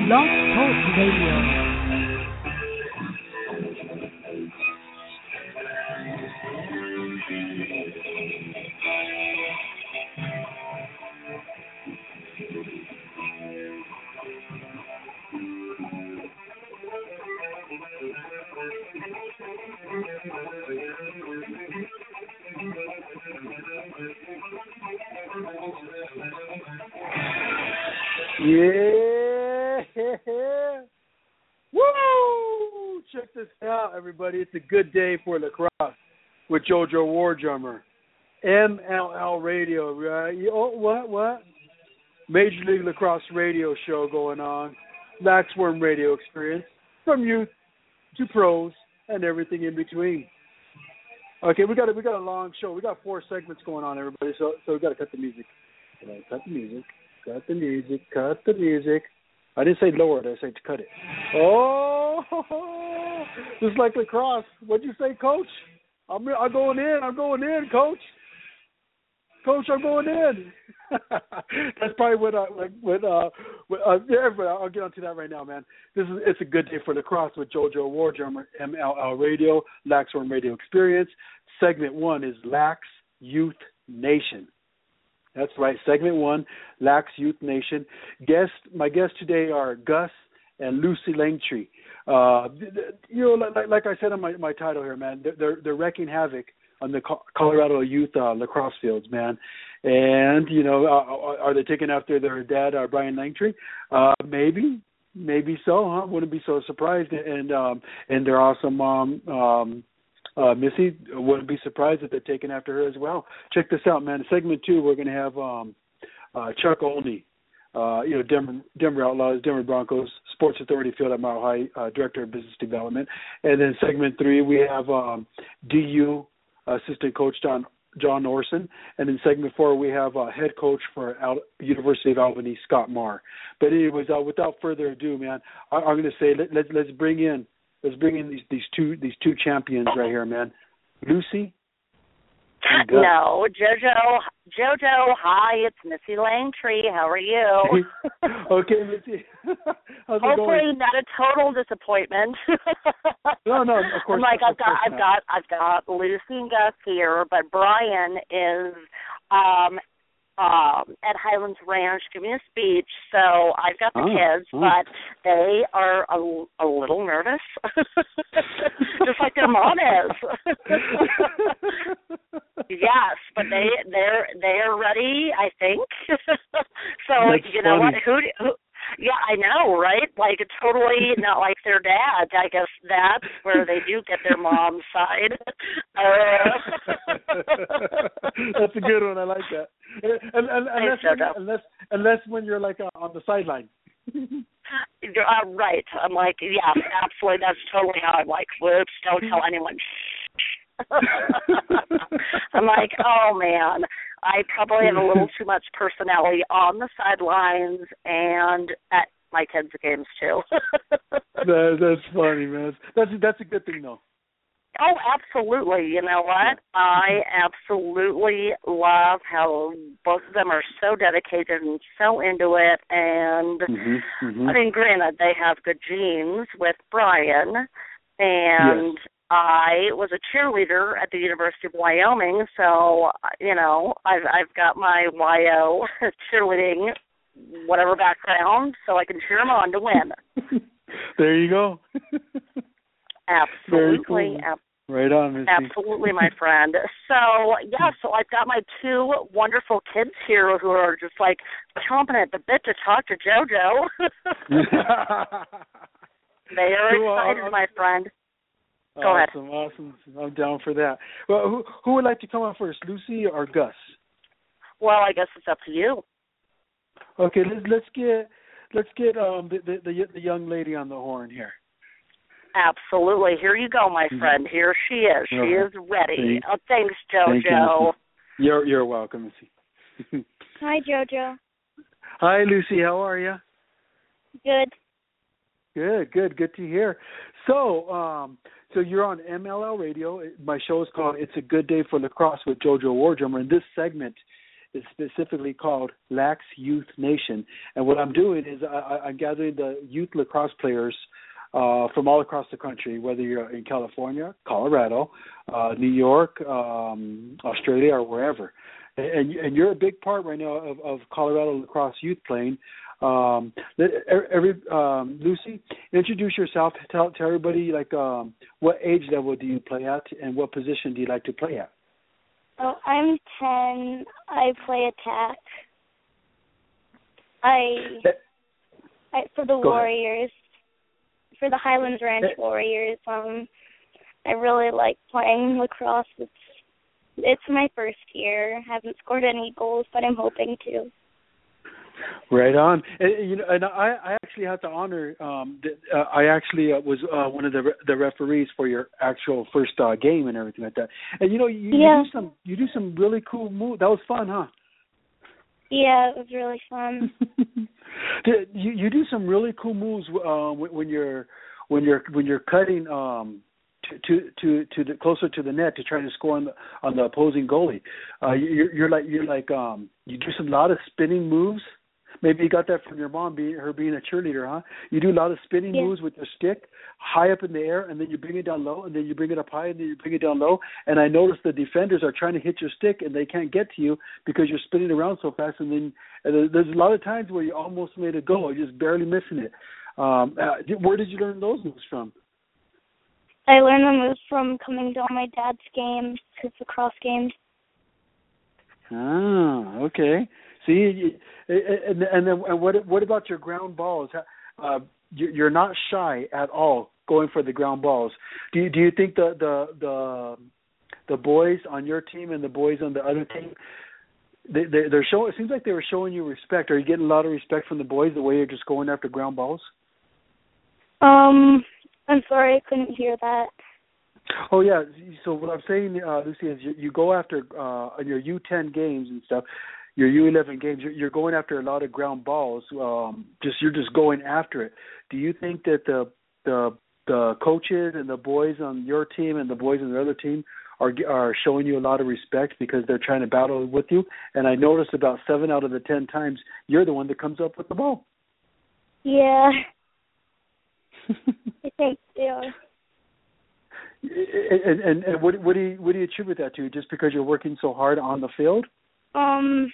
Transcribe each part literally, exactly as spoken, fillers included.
Blog Talk Radio. Yeah. Woo! Check this out, everybody. It's a good day for lacrosse with JoJo Wardrummer. M L L Radio, right? Oh, what, what? Major League Lacrosse radio show going on. Laxworm Radio Experience. From youth to pros and everything in between. Okay, we got a, we got a long show. We got four segments going on, everybody, so so we got to cut the music. Cut the music. Cut the music, cut the music. I didn't say lower it, I said to cut it. Oh, just like lacrosse. What'd you say, Coach? I'm, I'm going in, I'm going in, Coach. Coach, I'm going in. That's probably what, uh, like, what, uh, what, uh, yeah, but I'll get onto that right now, man. This is, it's a good day for lacrosse with JoJo Wardrummer, M L L Radio, Laxworm Radio Experience. Segment one is Lax Youth Nation. That's right, segment one, Lax Youth Nation. Guest, my guests today are Gus and Lucy Langtree. Uh, you know, like, like I said on my, my title here, man, they're they're wrecking havoc on the Colorado youth uh, lacrosse fields, man. And you know, uh, are they taking after their dad, uh, Brian Langtree? Uh, maybe, maybe so. Huh? Wouldn't be so surprised. And um, and their awesome mom. Um, Uh, Missy, wouldn't be surprised if they're taking after her as well. Check this out, man. Segment two, we're going to have um, uh, Chuck Olney, uh, you know, Denver, Denver Outlaws, Denver Broncos, Sports Authority Field at Mile High, uh, Director of Business Development. And then segment three, we have um, D U Assistant Coach John, John Orson. And in segment four, we have uh, Head Coach for Al- University of Albany, Scott Marr. But anyways, uh, without further ado, man, I- I'm going to say let, let, let's bring in Let's bring in these, these two these two champions right here, man. Lucy? No, JoJo. JoJo, hi, it's Missy Langtree. How are you? Okay, Missy. How's Hopefully it going? not a total disappointment. No, no, of course. I'm like not, I've got I've got I've got Lucy and Gus here, but Brian is um Um, at Highlands Ranch giving a speech, so I've got the oh, kids, oh. but they are a, a little nervous, just like their mom is. Yes, but they they're they're ready, I think. So That's you know funny. what? Who, who? Yeah, I know, right? Like totally not like their dad. I guess that's where they do get their mom's side. Uh, That's a good one. I like that. And, and, unless, so unless, unless when you're like uh, on the sideline. Uh, right. I'm like, yeah, absolutely. That's totally how I'm like, whoops, don't tell anyone. I'm like, oh, man, I probably have a little too much personality on the sidelines and at my kids' games, too. that, that's funny, man. That's, that's a good thing, though. Oh, absolutely. You know what? I absolutely love how both of them are so dedicated and so into it. And, mm-hmm, mm-hmm. I mean, granted, they have good genes with Brian. And yes. I was a cheerleader at the University of Wyoming. So, you know, I've, I've got my Y O cheerleading, whatever background, so I can cheer them on to win. There you go. Absolutely. Cool. Ab- right on, Missy. Absolutely, my friend. So, yeah, so I've got my two wonderful kids here who are just like chomping at the bit to talk to JoJo. They are cool. excited, uh, my friend. Go awesome, ahead. Awesome, I'm down for that. Well, who, who would like to come on first, Lucy or Gus? Well, I guess it's up to you. Okay, let's, let's get let's get um the, the the the young lady on the horn here. Absolutely. Here you go, my friend. Here she is. She is ready. Oh, thanks, JoJo. Thank you, you're you're welcome, Missy. Hi, JoJo. Hi, Lucy. How are you? Good. Good, good, good to hear. So, um, so you're on M L L Radio. My show is called "It's a Good Day for Lacrosse" with JoJo Wardrummer, and this segment is specifically called Lax Youth Nation. And what I'm doing is I, I'm gathering the youth lacrosse players uh, from all across the country, whether you're in California, Colorado, uh, New York, um, Australia, or wherever. And, and you're a big part right now of, of Colorado lacrosse youth playing. Um, every um, Lucy, introduce yourself. Tell, tell everybody like um, what age level do you play at, and what position do you like to play at? Oh, I'm ten. I play attack. I, I for the Go Warriors, ahead. For the Highlands Ranch Warriors. Um, I really like playing lacrosse. It's it's my first year. Haven't scored any goals, but I'm hoping to. Right on. And, you know, and I, I actually had the honor. Um, that, uh, I actually uh, was uh, one of the the referees for your actual first uh, game and everything like that. And you know, you, yeah. you do some you do some really cool moves. That was fun, huh? Yeah, it was really fun. you you do some really cool moves uh, when, when you're when you're when you're cutting um, to to to, to the, closer to the net to try to score on the on the opposing goalie. Uh, you're, you're like you're like um, you do some lot of spinning moves. Maybe you got that from your mom, being her being a cheerleader, huh? You do a lot of spinning yeah. moves with your stick, high up in the air, and then you bring it down low, and then you bring it up high, and then you bring it down low. And I noticed the defenders are trying to hit your stick, and they can't get to you because you're spinning around so fast. And then and there's a lot of times where you almost made a goal, you're just barely missing it. Um, uh, where did you learn those moves from? I learned the moves from coming to all my dad's games, his lacrosse games. Ah, okay. See, and and then and what what about your ground balls? Uh, you're not shy at all going for the ground balls. Do you do you think the the the the boys on your team and the boys on the other team, they they they're showing? It seems like they were showing you respect. Are you getting a lot of respect from the boys the way you're just going after ground balls? Um, I'm sorry, I couldn't hear that. Oh yeah. So what I'm saying, uh, Lucy, is you, you go after uh, on your U ten games and stuff. Your U eleven games, you're going after a lot of ground balls. Um, just you're just going after it. Do you think that the the the coaches and the boys on your team and the boys on the other team are are showing you a lot of respect because they're trying to battle with you? And I noticed about seven out of the ten times you're the one that comes up with the ball. Yeah, I think they are. And, and, and what, what do you what do you attribute that to? Just because you're working so hard on the field? Um,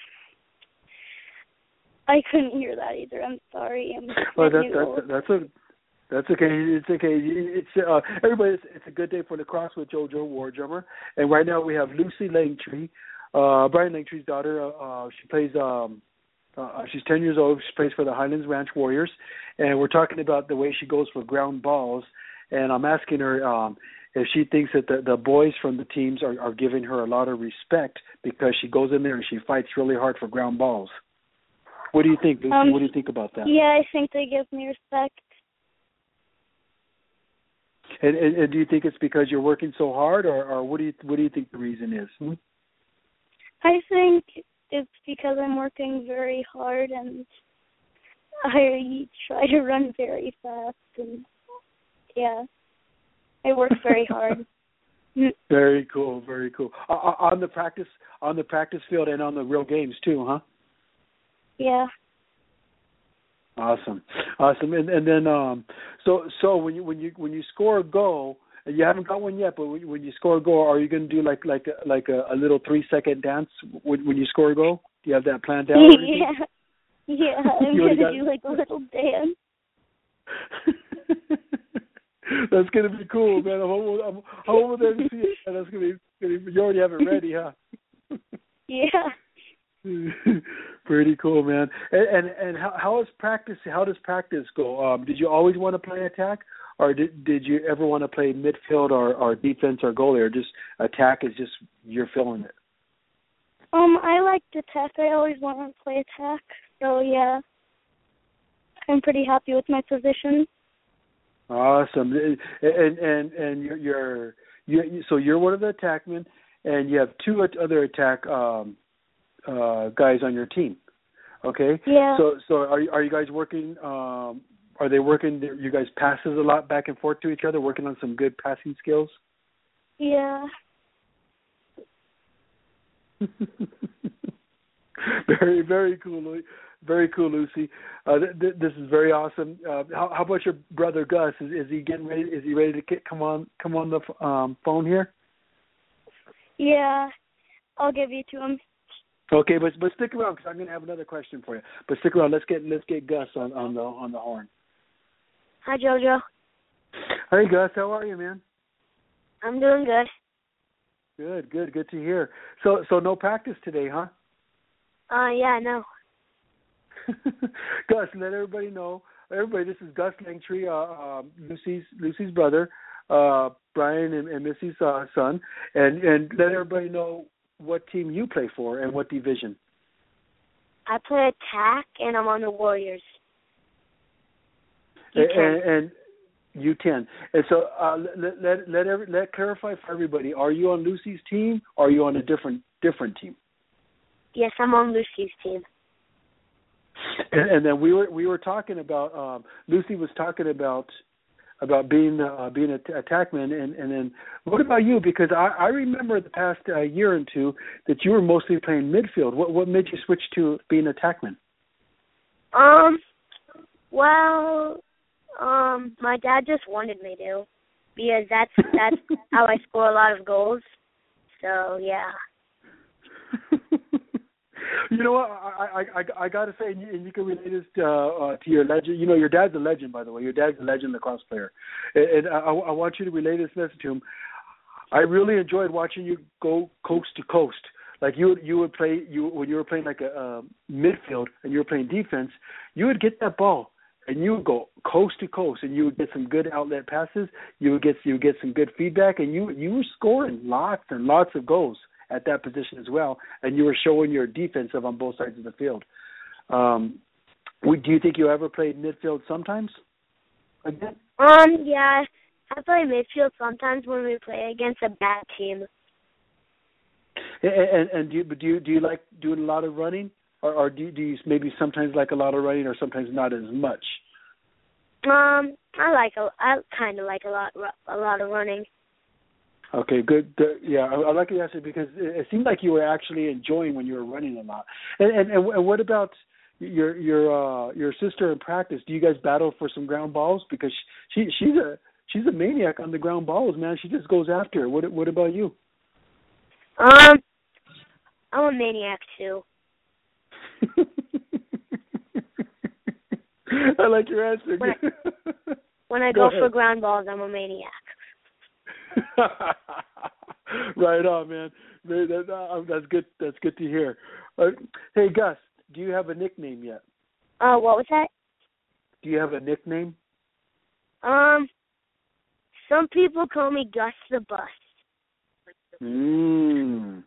I couldn't hear that either. I'm sorry. I'm well, that, that, that's a that's okay. It's okay. It's uh, everybody. It's, it's a good day for lacrosse with JoJo Wardrummer, and right now we have Lucy Langtree, uh, Brian Langtree's daughter. Uh, she plays. Um, uh, she's ten years old. She plays for the Highlands Ranch Warriors, and we're talking about the way she goes for ground balls. And I'm asking her um, if she thinks that the, the boys from the teams are, are giving her a lot of respect because she goes in there and she fights really hard for ground balls. What do you think, Lucy? Um, what do you think about that? Yeah, I think they give me respect. And, and, and do you think it's because you're working so hard, or, or what do you what do you think the reason is? Hmm? I think it's because I'm working very hard and I try to run very fast, and yeah, I work very hard. Very cool, very cool. Uh, on the practice on the practice field and on the real games too, huh? Yeah. Awesome, awesome. And and then um, so so when you when you when you score a goal, and you haven't got one yet, but when you, when you score a goal, are you going to do like like a, like a, a little three second dance when when you score a goal? Do you have that planned out? Yeah, yeah. I'm going to do like a little dance. That's going to be cool, man. I'm over, I'm, I'm over there to see it. That's going to be. You already have it ready, huh? Yeah. Pretty cool, man. And and, and how, how is practice? How does practice go? Um, did you always want to play attack, or did did you ever want to play midfield or, or defense or goalie, or just attack is just you're feeling it? Um, I like attack. I always wanted to play attack, so yeah, I'm pretty happy with my position. Awesome. And and and you're, you're you so you're one of the attackmen, and you have two other attack um, uh, guys on your team. Okay. Yeah. So so are are you guys working? Um, are they working? You guys passes a lot back and forth to each other, working on some good passing skills. Yeah. Very, very cool, Lu- very cool, Lucy. Uh, th- th- this is very awesome. Uh, how, how about your brother Gus? Is, is he getting ready? Is he ready to get, come on, come on the f- um, phone here? Yeah, I'll give you to him. Okay, but but stick around because I'm going to have another question for you. But stick around. Let's get let's get Gus on, on the on the horn. Hi, Jojo. Hey, Gus, how are you, man? I'm doing good. Good, good, good to hear. So so no practice today, huh? Uh, yeah, no. Gus, let everybody know. Everybody, this is Gus Langtree, uh, um, Lucy's Lucy's brother, uh, Brian and, and Missy's uh, son, and and let everybody know what team you play for and what division. I play attack, and I'm on the Warriors. U ten. And, and U ten. And so uh, let let let, every, let clarify for everybody. Are you on Lucy's team, or are you on a different different team? Yes, I'm on Lucy's team. And, and then we were we were talking about um, Lucy was talking about about being uh, being a t- attackman, and, and then what about you? Because I, I remember the past uh, year or two that you were mostly playing midfield. What what made you switch to being a attackman? Um, well, um, my dad just wanted me to, because that's that's how I score a lot of goals. So yeah. You know what? I I I, I got to say, and you, and you can relate this to, uh, to your legend. You know, your dad's a legend, by the way. Your dad's a legend lacrosse player, and, and I, I want you to relay this message to him. I really enjoyed watching you go coast to coast. Like you, you would play you when you were playing like a uh, midfield and you were playing defense. You would get that ball and you would go coast to coast, and you would get some good outlet passes. You would get you would get some good feedback, and you you were scoring lots and lots of goals at that position as well, and you were showing your defensive on both sides of the field. Um, would, do you think you ever played midfield sometimes again? Um, yeah, I play midfield sometimes when we play against a bad team. And, and, and do you do you do you like doing a lot of running, or, or do you, do you maybe sometimes like a lot of running, or sometimes not as much? Um, I like a, I kind of like a lot a lot of running. Okay, good. good. Yeah, I, I like your answer because it, it seemed like you were actually enjoying when you were running a lot. And and, and what about your your uh, your sister in practice? Do you guys battle for some ground balls? Because she she's a she's a maniac on the ground balls, man. She just goes after it. What what about you? Um, I'm a maniac too. I like your answer. When I, when I go go for ground balls, I'm a maniac. Right on, man. That, uh, that's good. That's good to hear. Uh, hey, Gus, do you have a nickname yet? Uh, what was that? Do you have a nickname? Um, some people call me Gus the Bus. Mm.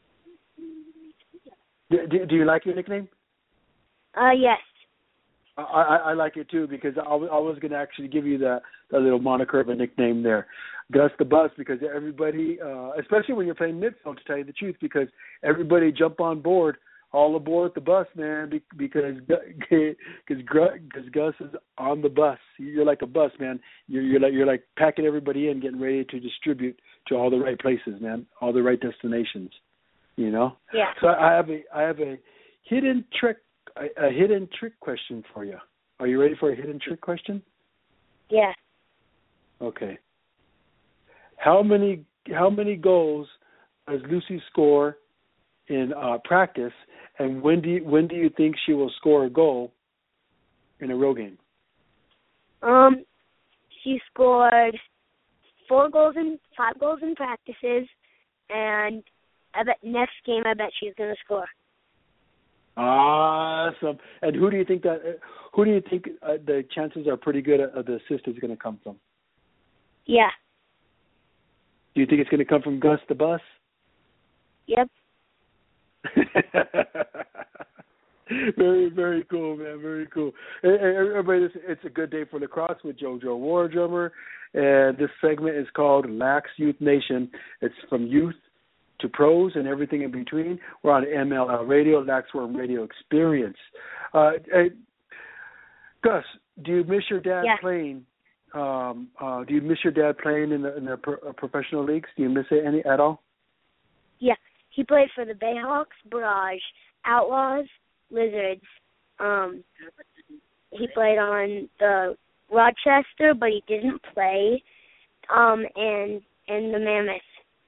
Do, do, do you like your nickname? Uh, yes. I, I, I like it too because I was, I was going to actually give you that, that little moniker of a nickname there, Gus the Bus, because everybody, uh, especially when you're playing midfield, to tell you the truth, because everybody jump on board, all aboard the bus, man, because because Gus is on the bus. You're like a bus, man. You're you're like you're like packing everybody in, getting ready to distribute to all the right places, man, all the right destinations. You know. Yeah. So I have a I have a hidden trick. A, a hidden trick question for you. Are you ready for a hidden trick question? Yeah. Okay. How many how many goals does Lucy score in uh, practice, and when do you, when do you think she will score a goal in a row game? Um, she scored four goals in five goals in practices, and I bet next game I bet she's gonna score. Awesome. And who do you think that? Who do you think uh, the chances are pretty good uh, the assist is going to come from? Yeah. Do you think it's going to come from Gus the Bus? Yep. Very, very cool, man. Very cool. Hey, everybody, it's a good day for lacrosse with JoJo Wardrummer, and this segment is called Lax Youth Nation. It's from youth to pros and everything in between. We're on M L L Radio, Laxworm Radio Experience. Uh, hey, Gus, do you miss your dad yeah. playing? Um, uh, do you miss your dad playing in the, in the pro, uh, professional leagues? Do you miss it any at all? Yeah. he played for the Bayhawks, Barrage, Outlaws, Lizards. Um, he played on the Rochester, but he didn't play. Um, and and the Mammoth.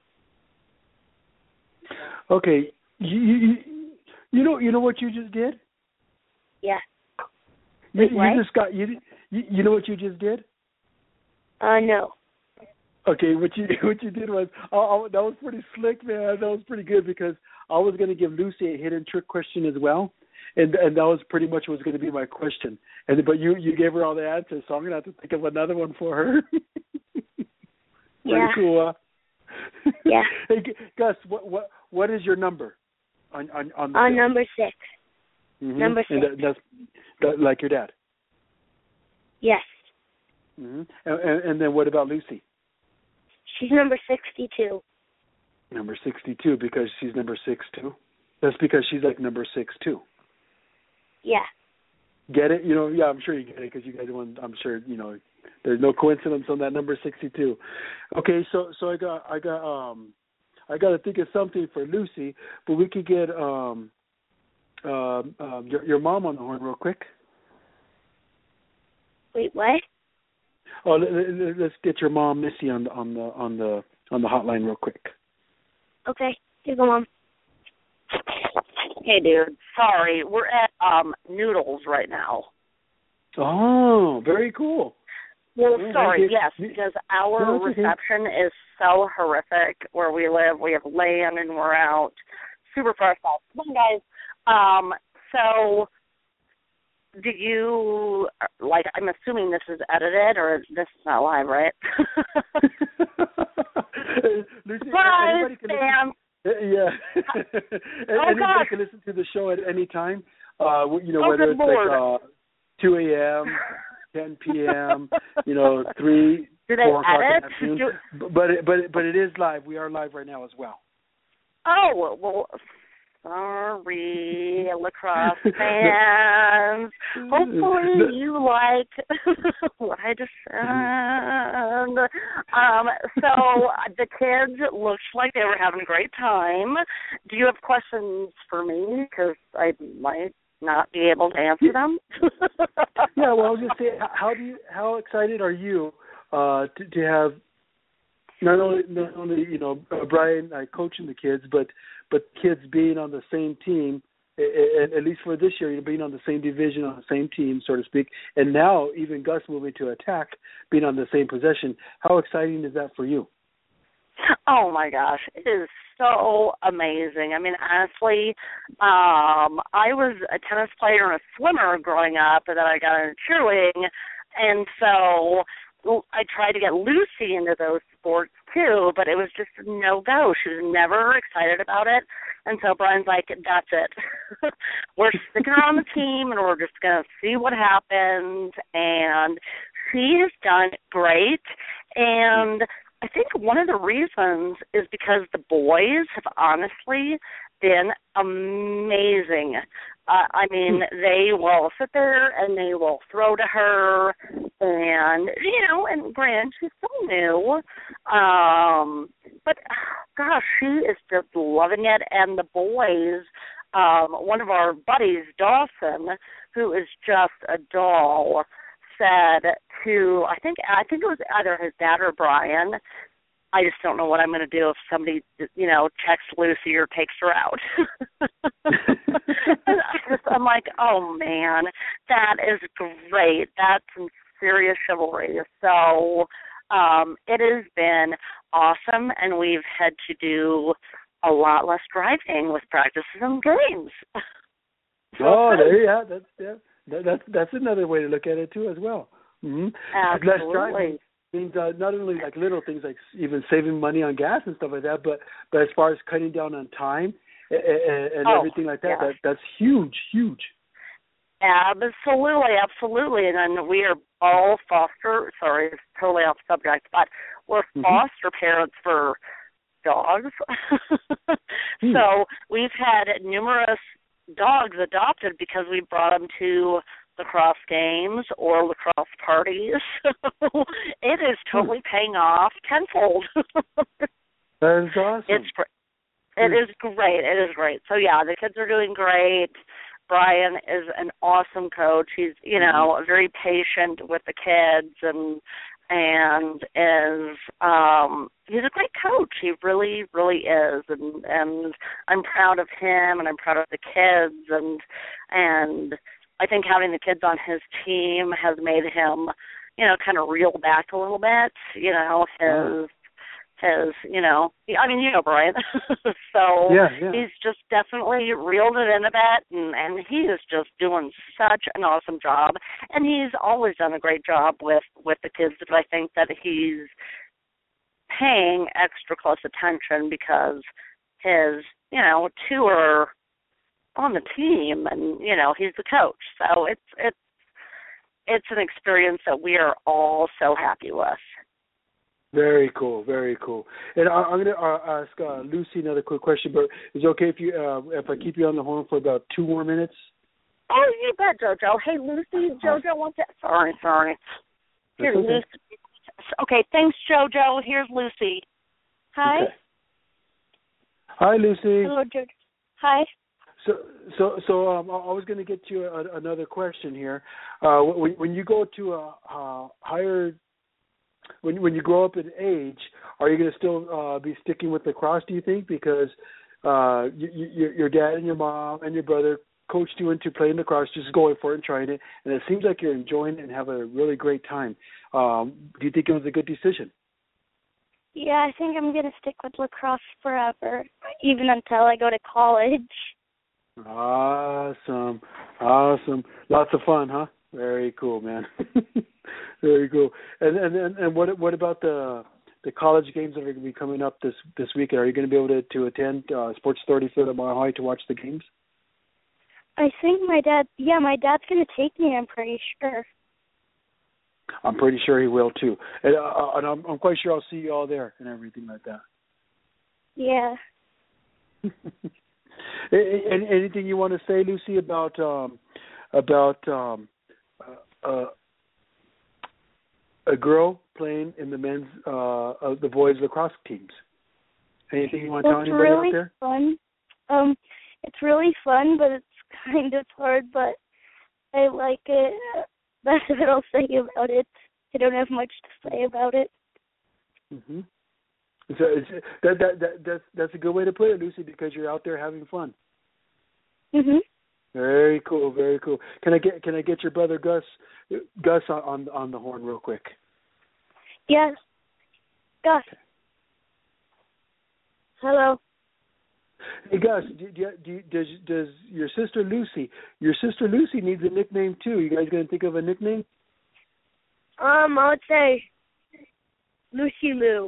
Okay, you, you you know you know what you just did? Yeah. You, Wait, what? you just got you, you you know what you just did? Uh, no. Okay, what you what you did was I, I, that was pretty slick, man. That was pretty good because I was going to give Lucy a hidden trick question as well, and and that was pretty much was going to be my question. And but you you gave her all the answers, so I'm going to have to think of another one for her. Pretty Yeah. cool. Huh? Yeah. Hey, Gus, what what what is your number on on on the Uh, show? number six. Mm-hmm. Number And six. that, that's that, like your dad. Yes. Mm-hmm. And, and and then what about Lucy? She's number sixty-two. Number sixty-two because she's number six too. That's because she's like number six too. Yeah. Get it? You know, yeah, I'm sure you get it because you guys want. I'm sure you know. There's no coincidence on that number sixty-two. Okay, so so I got I got um I got to think of something for Lucy, but we could get um um uh, your your mom on the horn real quick. Wait, what? Oh, let, let, let's get your mom Missy on the on the on the on the hotline real quick. Okay. Here go, Mom. Hey, dude. Sorry, we're at um Noodles right now. Oh, very cool. Well, Yeah, sorry, I get- yes, because our No, it's okay. reception is so horrific where we live. We have land and we're out super far south. Come on, guys. Um, so did you, like, I'm assuming this is edited or this is not live, right? Lucy, Surprise, anybody can Sam. listen, yeah. Oh, anybody gosh. can listen to the show at any time. Uh, you know, Oh, whether good it's Lord. like uh, two a.m., ten p.m., you know, three, Do they four o'clock in edit? the afternoon. Do- But it, but it, but it is live. We are live right now as well. Oh, well, sorry, lacrosse fans. Hopefully you like what I just said. Um, so the kids looked like they were having a great time. Do you have questions for me? Because I might not be able to answer them. Yeah, well, I was just saying, how do you, how excited are you uh, to, to have not only not only you know uh, Brian uh, coaching the kids, but but kids being on the same team, at, at least for this year, you know, being on the same division, on the same team, so to speak, and now even Gus moving to attack, being on the same possession. How exciting is that for you? Oh my gosh, it is so amazing. I mean, honestly, um, I was a tennis player and a swimmer growing up, and then I got into cheerleading, and so I tried to get Lucy into those sports too, but it was just a no-go. She was never excited about it, and so Brian's like, that's it. We're sticking her on the team, and we're just going to see what happens, and she has done great, and I think one of the reasons is because the boys have honestly been amazing. Uh, I mean, they will sit there and they will throw to her, and, you know, and granted, she's still new. Um, but, gosh, she is just loving it. And the boys, um, one of our buddies, Dawson, who is just a doll, said to, I think I think it was either his dad or Brian, I just don't know what I'm going to do if somebody, you know, checks Lucy or takes her out. And I just, I'm like, oh, man, that is great. That's some serious chivalry. So um, it has been awesome, and we've had to do a lot less driving with practices and games. Oh, there you have. That's yeah. That, that's that's another way to look at it too, as well. Mm-hmm. Less driving means uh, not only like little things like even saving money on gas and stuff like that, but but as far as cutting down on time and, and oh, everything like that, yeah. that that's huge, huge. Absolutely, absolutely. And then we are all foster. Sorry, it's totally off subject, but we're mm-hmm. foster parents for dogs. hmm. So we've had numerous dogs adopted because we brought them to lacrosse games or lacrosse parties. So it is totally paying off tenfold. That is awesome. It's it is great. It is great. So yeah, the kids are doing great. Brian is an awesome coach. He's, you know, very patient with the kids and and is um he's a great coach. He really, really is. And and I'm proud of him and I'm proud of the kids and and I think having the kids on his team has made him, you know, kind of reel back a little bit, you know, his his, you know, I mean, you know, Brian. so yeah, yeah. he's just definitely reeled it in a bit, and, and he is just doing such an awesome job. And he's always done a great job with, with the kids, but I think that he's paying extra close attention because his, you know, two are on the team, and, you know, he's the coach. So it's it's it's an experience that we are all so happy with. Very cool, very cool. And I, I'm going to uh, ask uh, Lucy another quick question, but is it okay if you uh, if I keep you on the horn for about two more minutes? Oh, you bet, JoJo. Hey, Lucy, JoJo wants to... Sorry, sorry. Here's okay. Lucy. Okay, thanks, JoJo. Here's Lucy. Hi. Okay. Hi, Lucy. Hello, JoJo. Hi. So, so, so um, I was going to get you a, another question here. Uh, when, when you go to a, a higher... When when you grow up in age, are you going to still uh, be sticking with lacrosse, do you think? Because uh, you, you, your dad and your mom and your brother coached you into playing lacrosse, just going for it and trying it, and it seems like you're enjoying it and having a really great time. Um, do you think it was a good decision? Yeah, I think I'm going to stick with lacrosse forever, even until I go to college. Awesome. Awesome. Lots of fun, huh? Very cool, man. Very cool. And and and, and what what about the the college games that are going to be coming up this this weekend? Are you going to be able to to attend uh, Sports Authority Philip Mile High to watch the games? I think my dad. Yeah, my dad's going to take me. I'm pretty sure. I'm pretty sure he will too, and, uh, and I'm I'm quite sure I'll see you all there and everything like that. Yeah. Anything you want to say, Lucy, about um, about um, uh, uh, a girl playing in the men's, uh, uh, the boys lacrosse teams? Anything you want to well, tell anybody really out there? Fun. Um, it's really fun, but it's kind of hard. But I like it. That's what I'll say about it. I don't have much to say about it. Mm-hmm. So it's, that that that that's that's a good way to put it, Lucy, because you're out there having fun. Mhm. Very cool, very cool. Can I get can I get your brother Gus Gus on on, on the horn real quick? Yes. Gus. Okay. Hello. Hey Gus, do, do, do, does does your sister Lucy? Your sister Lucy needs a nickname too. You guys gonna think of a nickname? Um, I would say Lucy Lou.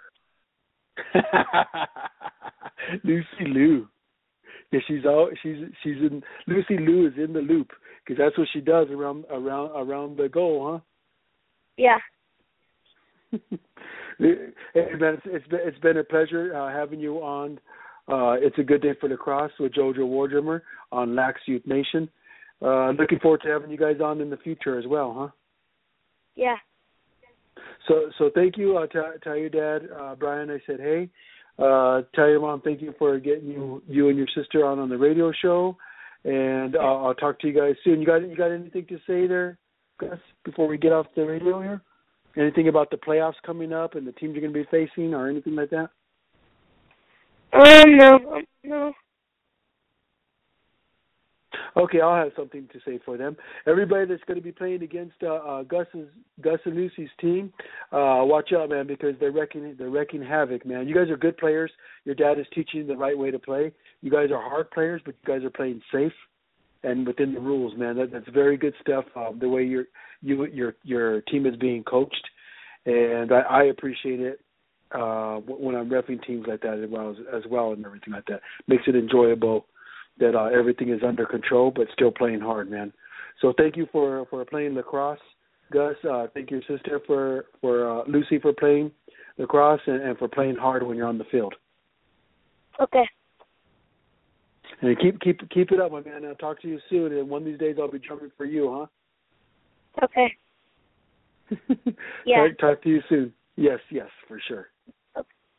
Lucy Lou. Yeah, she's all she's she's in. Lucy Lou is in the loop because that's what she does around around around the goal, huh? Yeah. Hey, man, it's, it's been it's been a pleasure uh, having you on. Uh, it's a good day for lacrosse with JoJo Wardrummer on Lax Youth Nation. Uh, looking forward to having you guys on in the future as well, huh? Yeah. So so thank you. Uh, tell, tell your dad, uh, Brian, I said hey. Uh, tell your mom thank you for getting you you and your sister on on the radio show, and uh, I'll talk to you guys soon. You got you got anything to say there, Gus, before we get off the radio here? Anything about the playoffs coming up and the teams you're going to be facing, or anything like that? Um, no, no. Okay, I'll have something to say for them. Everybody that's going to be playing against uh, uh, Gus's, Gus and Lucy's team, uh, watch out, man, because they're wrecking they're wrecking havoc, man. You guys are good players. Your dad is teaching you the right way to play. You guys are hard players, but you guys are playing safe and within the rules, man. That, that's very good stuff. Um, the way your you your your team is being coached, and I, I appreciate it uh, when I'm reffing teams like that as well as, as well and everything like that. Makes it enjoyable. That uh, everything is under control, but still playing hard, man. So thank you for, for playing lacrosse, Gus. Uh, thank your sister for for uh, Lucy for playing lacrosse and, and for playing hard when you're on the field. Okay. And keep keep keep it up, my man. I'll talk to you soon, and one of these days I'll be drumming for you, huh? Okay. Yeah. Talk, talk to you soon. Yes, yes, for sure. Okay.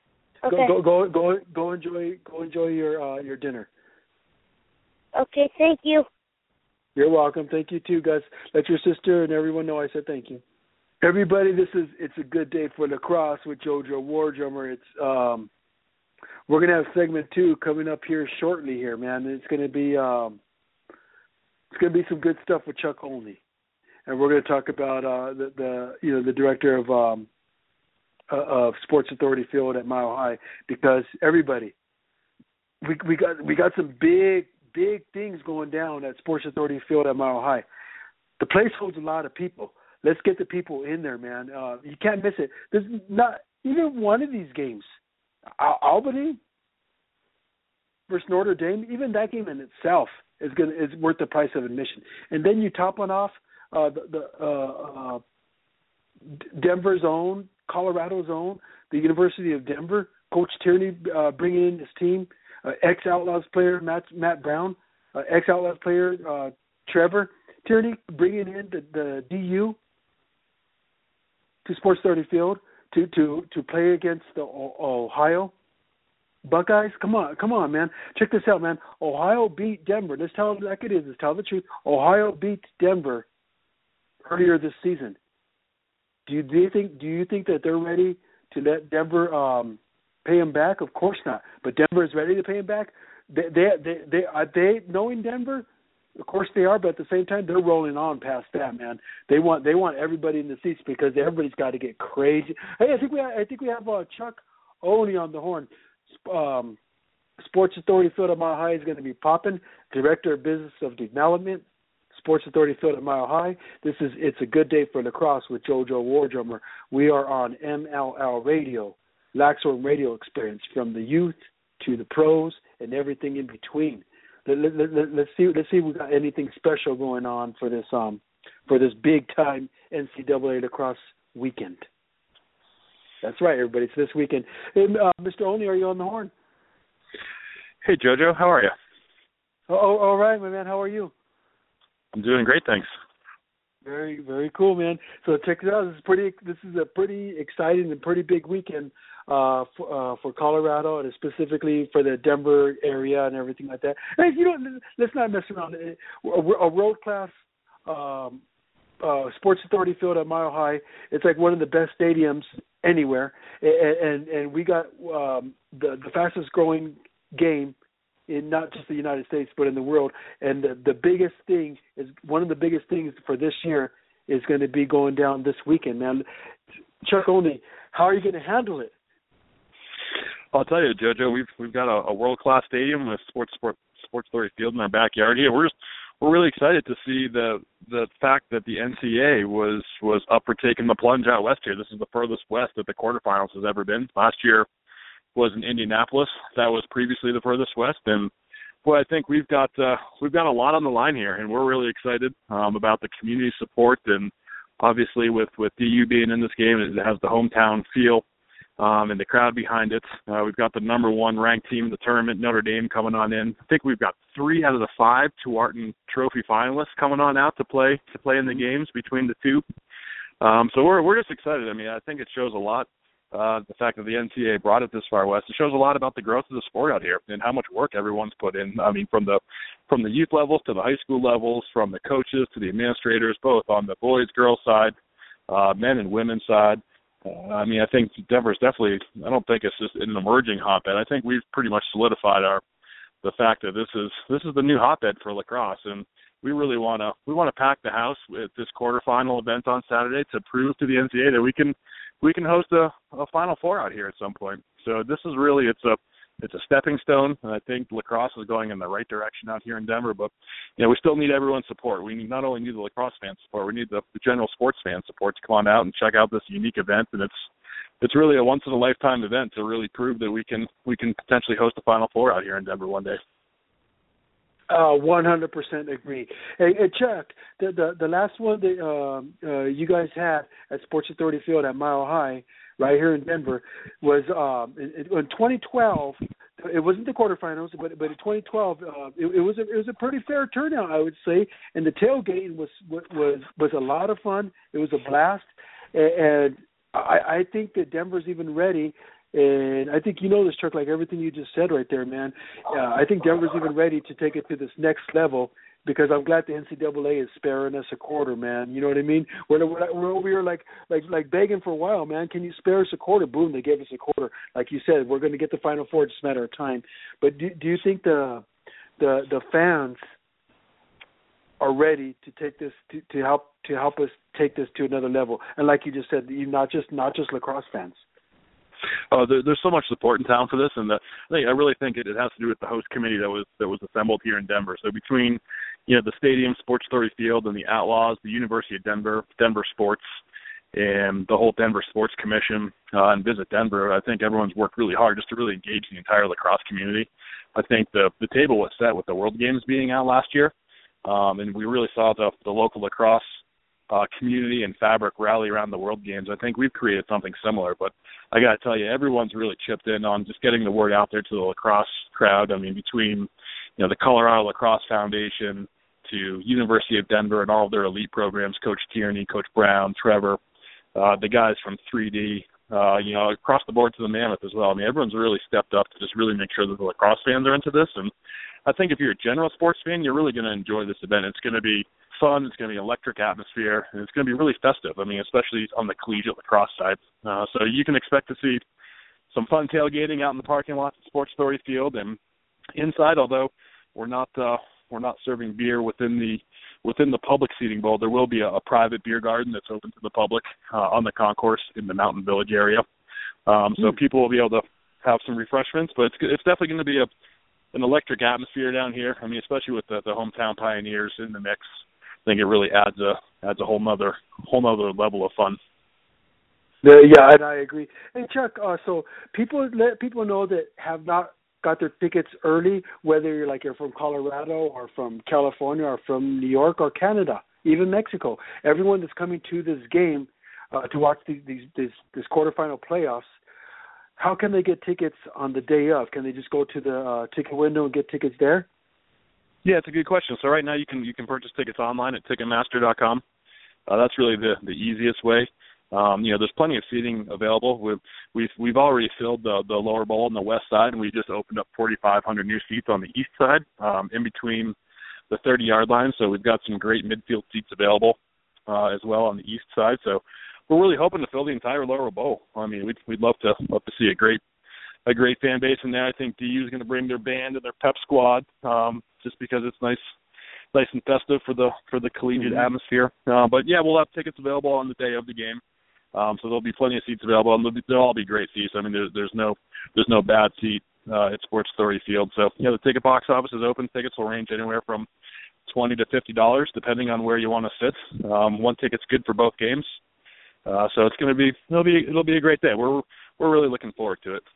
Okay. Go, go, go, go, go enjoy, go enjoy your uh, your dinner. Okay, thank you. You're welcome. Thank you too, Gus. Let your sister and everyone know I said thank you. Everybody, this is it's a good day for lacrosse with JoJo Wardrummer. It's um, we're gonna have segment two coming up here shortly. Here, man, it's gonna be um, it's gonna be some good stuff with Chuck Olney, and we're gonna talk about uh, the, the you know the director of um, uh, of Sports Authority Field at Mile High, because everybody, we we got we got some big big things going down at Sports Authority Field at Mile High. The place holds a lot of people. Let's get the people in there, man. Uh, you can't miss it. There's not even one of these games. Al- Albany versus Notre Dame, even that game in itself is going is worth the price of admission. And then you top one off uh, the, the uh, uh, Denver's own, Colorado's own, the University of Denver. Coach Tierney uh, bringing in his team, uh, ex-Outlaws player Matt Matt Brown, uh, ex-Outlaws player uh, Trevor Tierney bringing in the, the D U to Sports Authority Field to, to, to play against the o- Ohio Buckeyes. Come on, come on, man. Check this out, man. Ohio beat Denver. Let's tell it like it is. Let's tell the truth. Ohio beat Denver earlier this season. Do you, do you think do you think that they're ready to let Denver um, pay them back? Of course not. But Denver is ready to pay them back. They they they, they are they knowing Denver. Of course they are, but at the same time they're rolling on past that, man. They want they want everybody in the seats because everybody's got to get crazy. Hey, I think we have, I think we have uh, Chuck Olney on the horn. Um, Sports Authority Field at Mile High is going to be popping. Director of Business of Development, Sports Authority Field at Mile High. This is it's a good day for lacrosse with JoJo Wardrummer. We are on M L L Radio, Laxorm Radio Experience, from the youth to the pros and everything in between. Let, let, let, let's see. Let's see if we got anything special going on for this um for this big time N C double A lacrosse weekend. That's right, everybody. It's this weekend. Hey, uh, Mister Olney, are you on the horn? Hey, JoJo. How are you? Oh, oh, all right, my man. How are you? I'm doing great, thanks. Very, very cool, man. So check it out. This is pretty. This is a pretty exciting and pretty big weekend uh, for, uh, for Colorado, and specifically for the Denver area and everything like that. Hey, you know, let's not mess around. A, a world class um, uh, Sports Authority Field at Mile High. It's like one of the best stadiums anywhere, and and, and we got um, the the fastest growing game in not just the United States, but in the world. And the, the biggest thing is, one of the biggest things for this year is going to be going down this weekend, man. Chuck Olney, how are you going to handle it? I'll tell you, JoJo, we've we've got a, a world-class stadium with Sports Sport, Sports Authority Field in our backyard here. We're just, we're really excited to see the the fact that the N C A A was was up for taking the plunge out west here. This is the furthest west that the quarterfinals has ever been. Last year was in Indianapolis. That was previously the furthest west, and boy, I think we've got uh, we've got a lot on the line here, and we're really excited um, about the community support, and obviously with, with D U being in this game, it has the hometown feel um, and the crowd behind it. Uh, we've got the number one ranked team in the tournament, Notre Dame, coming on in. I think we've got three out of the five Tuarton Trophy finalists coming on out to play to play in the games between the two. Um, so we're we're just excited. I mean, I think it shows a lot. Uh, the fact that the N C A A brought it this far west, it shows a lot about the growth of the sport out here and how much work everyone's put in. I mean, from the from the youth levels to the high school levels, from the coaches to the administrators, both on the boys, girls side, uh, men and women's side. Uh, I mean, I think Denver's definitely, I don't think it's just an emerging hotbed. I think we've pretty much solidified our the fact that this is this is the new hotbed for lacrosse, and we really want to we want to pack the house with this quarterfinal event on Saturday to prove to the N C A A that we can we can host a, a Final Four out here at some point. So this is really it's a it's a stepping stone, and I think lacrosse is going in the right direction out here in Denver. But you know, we still need everyone's support. We need, not only need the lacrosse fan support, we need the, the general sports fan support to come on out and check out this unique event. And it's it's really a once in a lifetime event to really prove that we can we can potentially host a Final Four out here in Denver one day. Uh, one hundred percent agree. Hey, hey Chuck, the, the the last one that um, uh, you guys had at Sports Authority Field at Mile High, right here in Denver, was um, in, in twenty twelve. It wasn't the quarterfinals, but but in twenty twelve, uh, it, it was a, it was a pretty fair turnout, I would say, and the tailgating was was was a lot of fun. It was a blast, and I, I think that Denver's even ready And I think you know this, Chuck, like everything you just said right there, man. Uh, I think Denver's even ready to take it to this next level because I'm glad the N C double A is sparing us a quarter, man. You know what I mean? We're, we're, we're over here like, like, like begging for a while, man. Can you spare us a quarter? Boom, they gave us a quarter. Like you said, we're going to get the Final Four. It's just a matter of time. But do, do you think the the the fans are ready to take this to, to help to help us take this to another level? And like you just said, you not just not just lacrosse fans. Oh, there, there's so much support in town for this, and the, I, think, I really think it, it has to do with the host committee that was that was assembled here in Denver. So between, you know, the stadium, Sports Authority Field, and the Outlaws, the University of Denver, Denver Sports, and the whole Denver Sports Commission, uh, and Visit Denver, I think everyone's worked really hard just to really engage the entire lacrosse community. I think the the table was set with the World Games being out last year, um, and we really saw the the local lacrosse Uh, community and fabric rally around the World Games. I think we've created something similar, but I got to tell you, everyone's really chipped in on just getting the word out there to the lacrosse crowd. I mean, between, you know, the Colorado Lacrosse Foundation to University of Denver and all of their elite programs, Coach Tierney, Coach Brown, Trevor, uh, the guys from three D, uh, you know, across the board to the Mammoth as well. I mean, everyone's really stepped up to just really make sure that the lacrosse fans are into this. And I think if you're a general sports fan, you're really going to enjoy this event. It's going to be fun. It's going to be an electric atmosphere, and it's going to be really festive. I mean, especially on the collegiate lacrosse side. Uh, so you can expect to see some fun tailgating out in the parking lot at Sports Authority Field and inside. Although we're not uh, we're not serving beer within the within the public seating bowl, there will be a, a private beer garden that's open to the public uh, on the concourse in the Mountain Village area. Um, so mm. people will be able to have some refreshments, but it's it's definitely going to be a an electric atmosphere down here. I mean, especially with the, the hometown Pioneers in the mix. I think it really adds a adds a whole nother whole nother level of fun. Yeah, and I agree. And Chuck, uh, so people let people know that have not got their tickets early, whether you're like you're from Colorado or from California or from New York or Canada, even Mexico. Everyone that's coming to this game uh, to watch these, these this this quarterfinal playoffs, how can they get tickets on the day of? Can they just go to the uh, ticket window and get tickets there? Yeah, it's a good question. So right now you can you can purchase tickets online at Ticketmaster dot com. Uh, that's really the, the easiest way. Um, you know, there's plenty of seating available. We've we've we've already filled the the lower bowl on the west side, and we just opened up forty-five hundred new seats on the east side, um, in between the thirty-yard line. So we've got some great midfield seats available uh, as well on the east side. So we're really hoping to fill the entire lower bowl. I mean, we'd we'd love to love to see a great a great fan base in there. I think D U is going to bring their band and their pep squad, um, just because it's nice, nice and festive for the for the collegiate mm-hmm. atmosphere. Uh, but yeah, we'll have tickets available on the day of the game, um, so there'll be plenty of seats available, and they'll, be, they'll all be great seats. I mean, there's there's no there's no bad seat uh, at Sports Authority Field. So yeah, the ticket box office is open. Tickets will range anywhere from twenty to fifty dollars, depending on where you want to sit. Um, one ticket's good for both games, uh, so it's going to be it'll be it'll be a great day. We're we're really looking forward to it.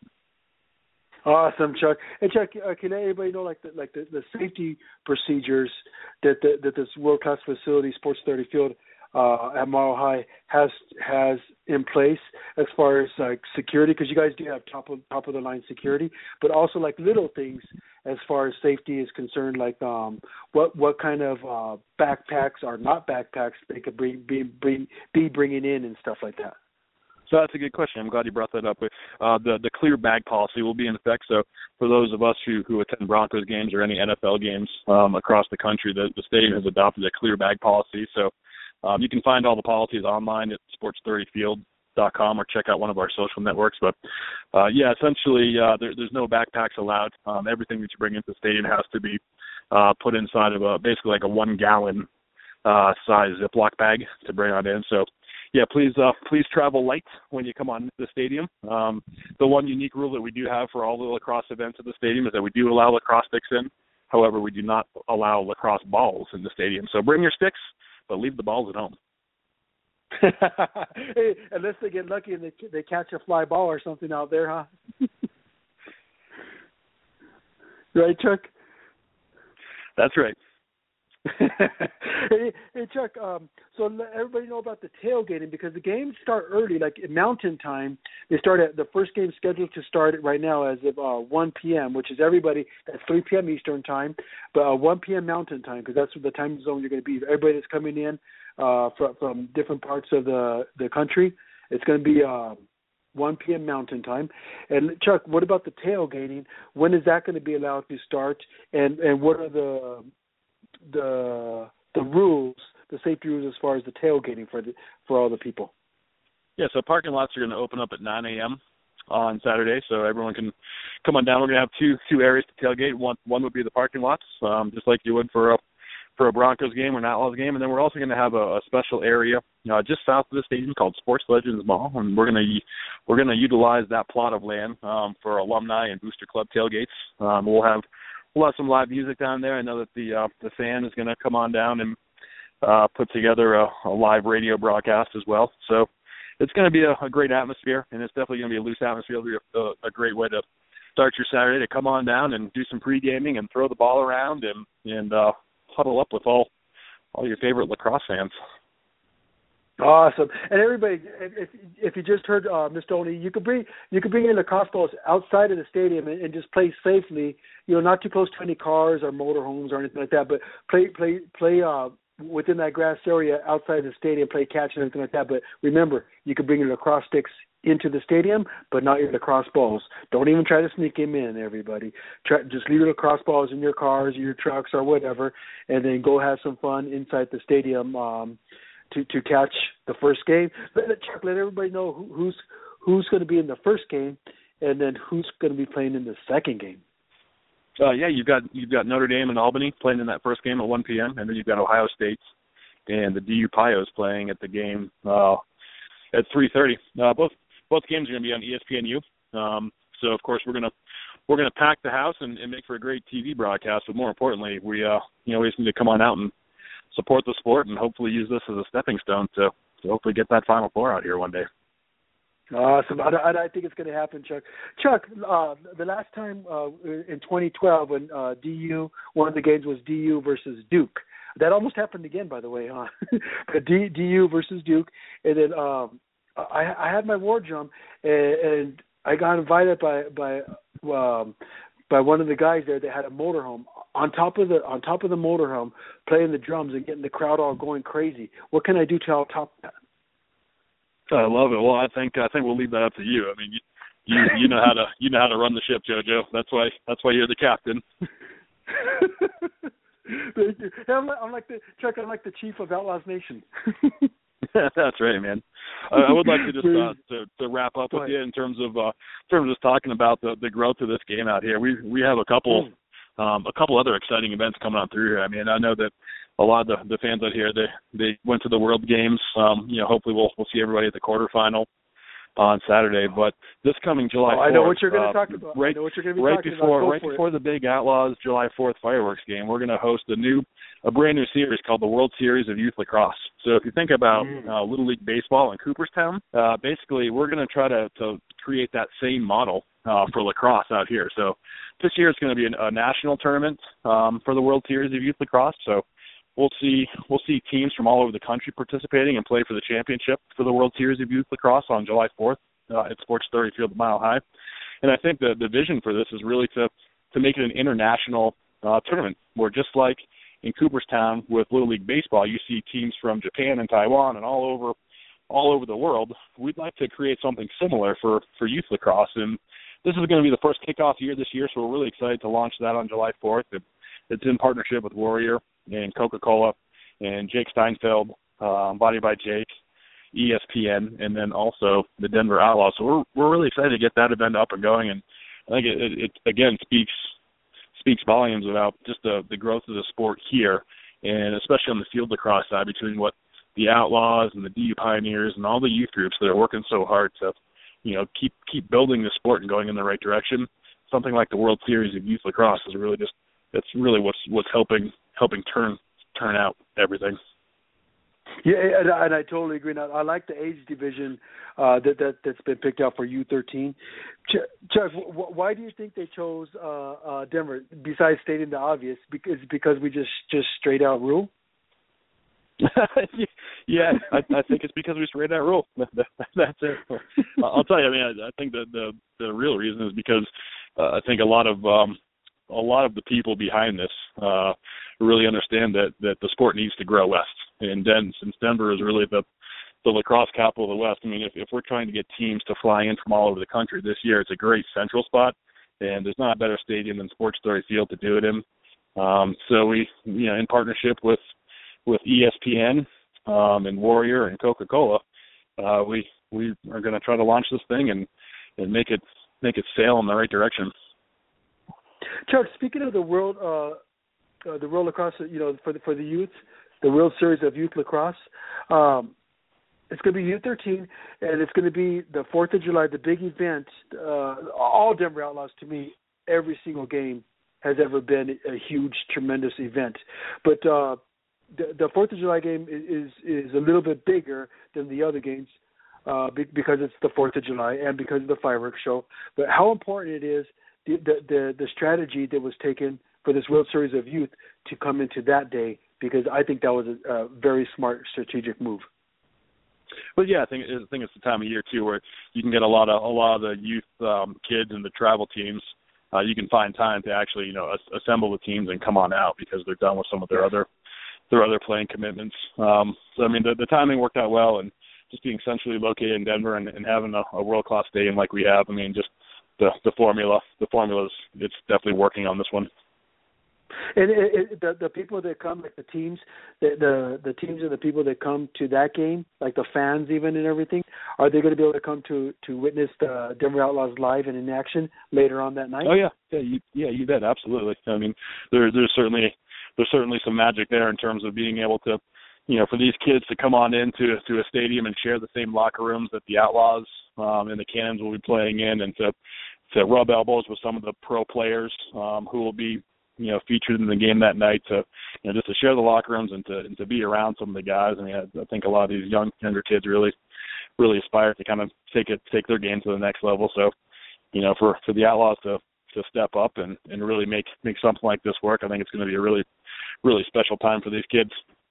Awesome, Chuck. And Chuck, uh, can anybody know like the, like the, the safety procedures that the, that this world class facility, Sports Authority Field uh, at Mile High, has has in place as far as like security? Because you guys do have top of top of the line security, but also like little things as far as safety is concerned, like um, what what kind of uh, backpacks or not backpacks they could bring, be bring, be bringing in and stuff like that. So that's a good question. I'm glad you brought that up. Uh, the the clear bag policy will be in effect. So for those of us who, who attend Broncos games or any N F L games um, across the country, the, the stadium has adopted a clear bag policy. So um, you can find all the policies online at sports authority field dot com or check out one of our social networks. But uh, yeah, essentially uh, there, there's no backpacks allowed. Um, everything that you bring into the stadium has to be uh, put inside of a basically like a one gallon uh, size Ziploc bag to bring on in. So yeah, please uh, please travel light when you come on to the stadium. Um, the one unique rule that we do have for all the lacrosse events at the stadium is that we do allow lacrosse sticks in. However, we do not allow lacrosse balls in the stadium. So bring your sticks, but leave the balls at home. Hey, unless they get lucky and they, they catch a fly ball or something out there, huh? Right, Chuck? That's right. hey, hey, Chuck, um, so let everybody know about the tailgating, because the games start early, like at Mountain Time. They start at, the first game scheduled to start right now as of uh, one p.m., which is everybody, that's three p.m. Eastern Time, but uh, one p.m. Mountain Time, because that's the time zone you're going to be. Everybody that's coming in uh, from, from different parts of the, the country, it's going to be uh, one p.m. Mountain Time. And Chuck, what about the tailgating? When is that going to be allowed to start? And and what are the the the rules, the safety rules as far as the tailgating for the for all the people? Yeah, so parking lots are going to open up at nine a.m. on Saturday, so everyone can come on down. We're going to have two two areas to tailgate. One one would be the parking lots, um, just like you would for a for a Broncos game or an Outlaws game, and then we're also going to have a, a special area uh, just south of the stadium called Sports Legends Mall, and we're going to we're going to utilize that plot of land um, for alumni and booster club tailgates. Um, we'll have we'll have some live music down there. I know that the uh, the fan is going to come on down and uh, put together a, a live radio broadcast as well. So it's going to be a, a great atmosphere, and it's definitely going to be a loose atmosphere. It'll be a, a great way to start your Saturday, to come on down and do some pre-gaming and throw the ball around and and uh, huddle up with all all your favorite lacrosse fans. Awesome. And everybody, if if you just heard uh, Mister Olney, you could bring you could bring your lacrosse balls outside of the stadium and, and just play safely. You know, not too close to any cars or motorhomes or anything like that, but play play play uh, within that grass area outside the stadium, play catch and everything like that. But remember, you can bring your lacrosse sticks into the stadium, but not your lacrosse balls. Don't even try to sneak them in, everybody. Try, just leave your lacrosse balls in your cars or your trucks or whatever, and then go have some fun inside the stadium um, to to catch the first game. Let, let, Chuck, let everybody know who, who's who's going to be in the first game, and then who's going to be playing in the second game. Uh, yeah, you've got you've got Notre Dame and Albany playing in that first game at one p.m., and then you've got Ohio State and the D U Pios playing at the game uh, at three thirty. Uh, both both games are going to be on E S P N U. Um, so of course we're gonna we're gonna pack the house and, and make for a great T V broadcast. But more importantly, we uh you know we just need to come on out and support the sport and hopefully use this as a stepping stone to to hopefully get that Final Four out here one day. Awesome. I, I, I think it's going to happen, Chuck. Chuck, uh, the last time uh, in twenty twelve when uh, D U, one of the games was D U versus Duke. That almost happened again, by the way, huh? D, DU versus Duke. And then um, I, I had my war drum, and, and I got invited by by um, by one of the guys there that had a motorhome on top of the on top of the motorhome, playing the drums and getting the crowd all going crazy. What can I do to help top that? I love it. Well, I think I think we'll leave that up to you. I mean, you you, you know how to you know how to run the ship, JoJo. That's why that's why you're the captain. Thank you. Hey, I'm, like, I'm like the Chuck. I'm like the chief of Outlaws Nation. That's right, man. I, I would like to just uh, to, to wrap up with you in terms of uh, in terms of just talking about the, the growth of this game out here. We we have a couple um, a couple other exciting events coming on through here. I mean, I know that a lot of the, the fans out here, they they went to the World Games. Um, you know, hopefully we'll we'll see everybody at the quarterfinal on Saturday. But this coming July oh, fourth, I know what you're going to uh, talk about. Right, I know what you're going to be right talking before about. right before it. the big Outlaws July fourth fireworks game, we're going to host a new a brand new series called the World Series of Youth Lacrosse. So if you think about mm. uh, Little League Baseball in Cooperstown, uh, basically we're going to try to to create that same model uh, for lacrosse out here. So this year it's going to be an, a national tournament um, for the World Series of Youth Lacrosse. So We'll see we'll see teams from all over the country participating and play for the championship for the World Series of Youth Lacrosse on July fourth uh, at Sports Authority Field at Mile High. And I think the, the vision for this is really to, to make it an international uh, tournament where, just like in Cooperstown with Little League Baseball, you see teams from Japan and Taiwan and all over all over the world. We'd like to create something similar for, for youth lacrosse. And this is going to be the first kickoff year this year, so we're really excited to launch that on July fourth. It, it's in partnership with Warrior and Coca-Cola and Jake Steinfeld, uh, Body by Jake, E S P N, and then also the Denver Outlaws. So we're we're really excited to get that event up and going, and I think it, it, it again speaks speaks volumes about just the, the growth of the sport here, and especially on the field lacrosse side between what the Outlaws and the D U Pioneers and all the youth groups that are working so hard to, you know, keep keep building the sport and going in the right direction. Something like the World Series of Youth Lacrosse is really just that's really what's what's helping helping turn turn out everything. Yeah, and I, and I totally agree. Now, I like the age division uh, that that that's been picked out for U thirteen. Ch- Chuck, w- why do you think they chose uh, uh, Denver? Besides stating the obvious, because because we just just straight out rule. yeah, I, I think it's because we straight out rule. That's it. I'll tell you. I mean, I, I think that the the real reason is because uh, I think a lot of um, a lot of the people behind this uh, really understand that, that the sport needs to grow west. And then, since Denver is really the, the lacrosse capital of the West. I mean, if, if we're trying to get teams to fly in from all over the country this year, it's a great central spot, and there's not a better stadium than Sports Authority Field to do it in. Um, so we, you know, in partnership with with E S P N um, and Warrior and Coca-Cola, uh, we we are going to try to launch this thing and, and make it make it sail in the right direction. Chuck, speaking of the world, uh, uh, the World Lacrosse, you know, for the for the youth, the World Series of Youth Lacrosse, um, it's going to be U thirteen, and it's going to be the Fourth of July, the big event. Uh, all Denver Outlaws, to me, every single game has ever been a huge, tremendous event. But uh, the, the Fourth of July game is is a little bit bigger than the other games uh, be, because it's the Fourth of July and because of the fireworks show. But how important it is, the, the the the strategy that was taken for this World Series of Youth to come into that day, because I think that was a, a very smart strategic move. But yeah, I think I think it's the time of year too where you can get a lot of a lot of the youth um, kids and the travel teams. Uh, you can find time to actually, you know, as- assemble the teams and come on out because they're done with some of their yes. other their other playing commitments. Um, so I mean, the, the timing worked out well, and just being centrally located in Denver and, and having a, a world class stadium like we have. I mean, just the the formula, the formulas, it's definitely working on this one. And it, it, the the people that come, like the teams, the, the the teams and the people that come to that game, like the fans even and everything, are they going to be able to come to, to witness the Denver Outlaws live and in action later on that night? Oh yeah, yeah, you, yeah, you bet, absolutely. I mean, there, there's certainly there's certainly some magic there in terms of being able to, you know, for these kids to come on into to a stadium and share the same locker rooms that the Outlaws um, and the Cannons will be playing in, and to to rub elbows with some of the pro players um, who will be, you know, featured in the game that night, to, you know, just to share the locker rooms and to and to be around some of the guys. I mean, I, I think a lot of these young younger kids really, really aspire to kind of take it take their game to the next level. So, you know, for, for the Outlaws to, to step up and, and really make make something like this work, I think it's going to be a really, really special time for these kids.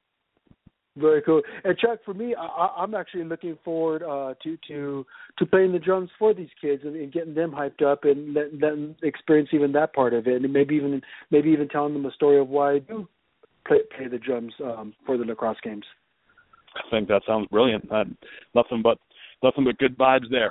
Very cool. And Chuck, for me, I, I'm actually looking forward uh, to to to playing the drums for these kids and, and getting them hyped up and letting them experience even that part of it, and maybe even maybe even telling them a story of why I do play, play the drums um, for the lacrosse games. I think that sounds brilliant. Uh, nothing but nothing but good vibes there.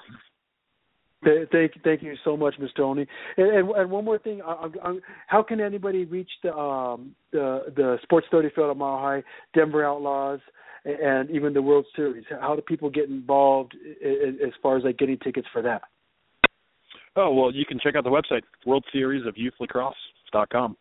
Thank, thank you so much, Mister Tony. And, and, and one more thing, I, I, how can anybody reach the um, the, the Sports Authority Field at Mile High, Denver Outlaws, and even the World Series? How do people get involved as far as like getting tickets for that? Oh well, you can check out the website, World Series of Youth Lacrosse dot com.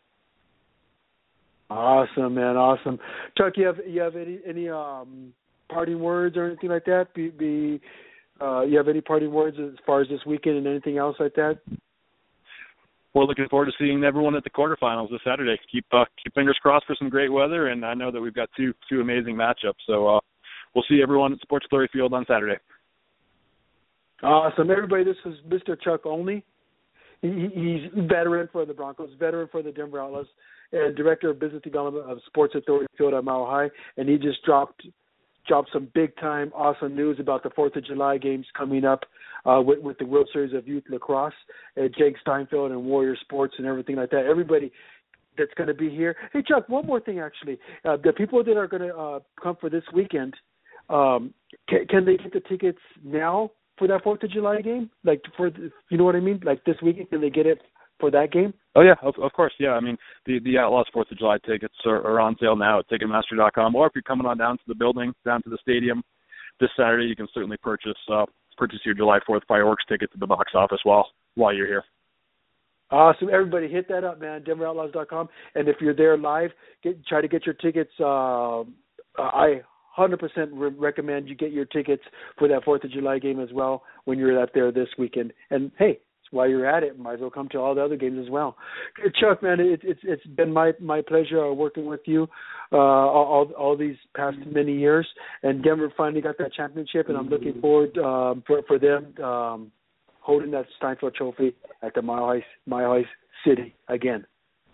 Awesome, man, awesome. Chuck, you have you have any any um, parting words or anything like that? Be, be Uh, you have any parting words as far as this weekend and anything else like that? We're looking forward to seeing everyone at the quarterfinals this Saturday. Keep uh, keep fingers crossed for some great weather, and I know that we've got two two amazing matchups. So uh, we'll see everyone at Sports Authority Field on Saturday. Awesome, everybody. This is Mister Chuck Olney. He, he's veteran for the Broncos, veteran for the Denver Outlaws, and director of business development of Sports Authority Field at Mile High. And he just dropped. dropped some big-time awesome news about the Fourth of July games coming up uh, with, with the World Series of Youth Lacrosse at Jake Steinfeld and Warrior Sports and everything like that. Everybody that's going to be here. Hey, Chuck, one more thing, actually. Uh, the people that are going to uh, come for this weekend, um, can, can they get the tickets now for that Fourth of July game? Like, for the, you know what I mean? Like this weekend, can they get it for that game? Oh, yeah, of, of course, yeah. I mean, the, the Outlaws fourth of July tickets are, are on sale now at Ticketmaster dot com, or if you're coming on down to the building, down to the stadium this Saturday, you can certainly purchase uh, purchase your July fourth fireworks tickets at the box office while while you're here. Awesome. Everybody hit that up, man, Denver Outlaws dot com. And if you're there live, get, try to get your tickets. Uh, I one hundred percent re- recommend you get your tickets for that fourth of July game as well when you're out there this weekend. And, hey, while you're at it, might as well come to all the other games as well. Chuck, man, it, it's it's been my my pleasure working with you uh, all all these past many years. And Denver finally got that championship, and I'm looking forward um, for for them um, holding that Steinfeld Trophy at the Mile High Mile High City again.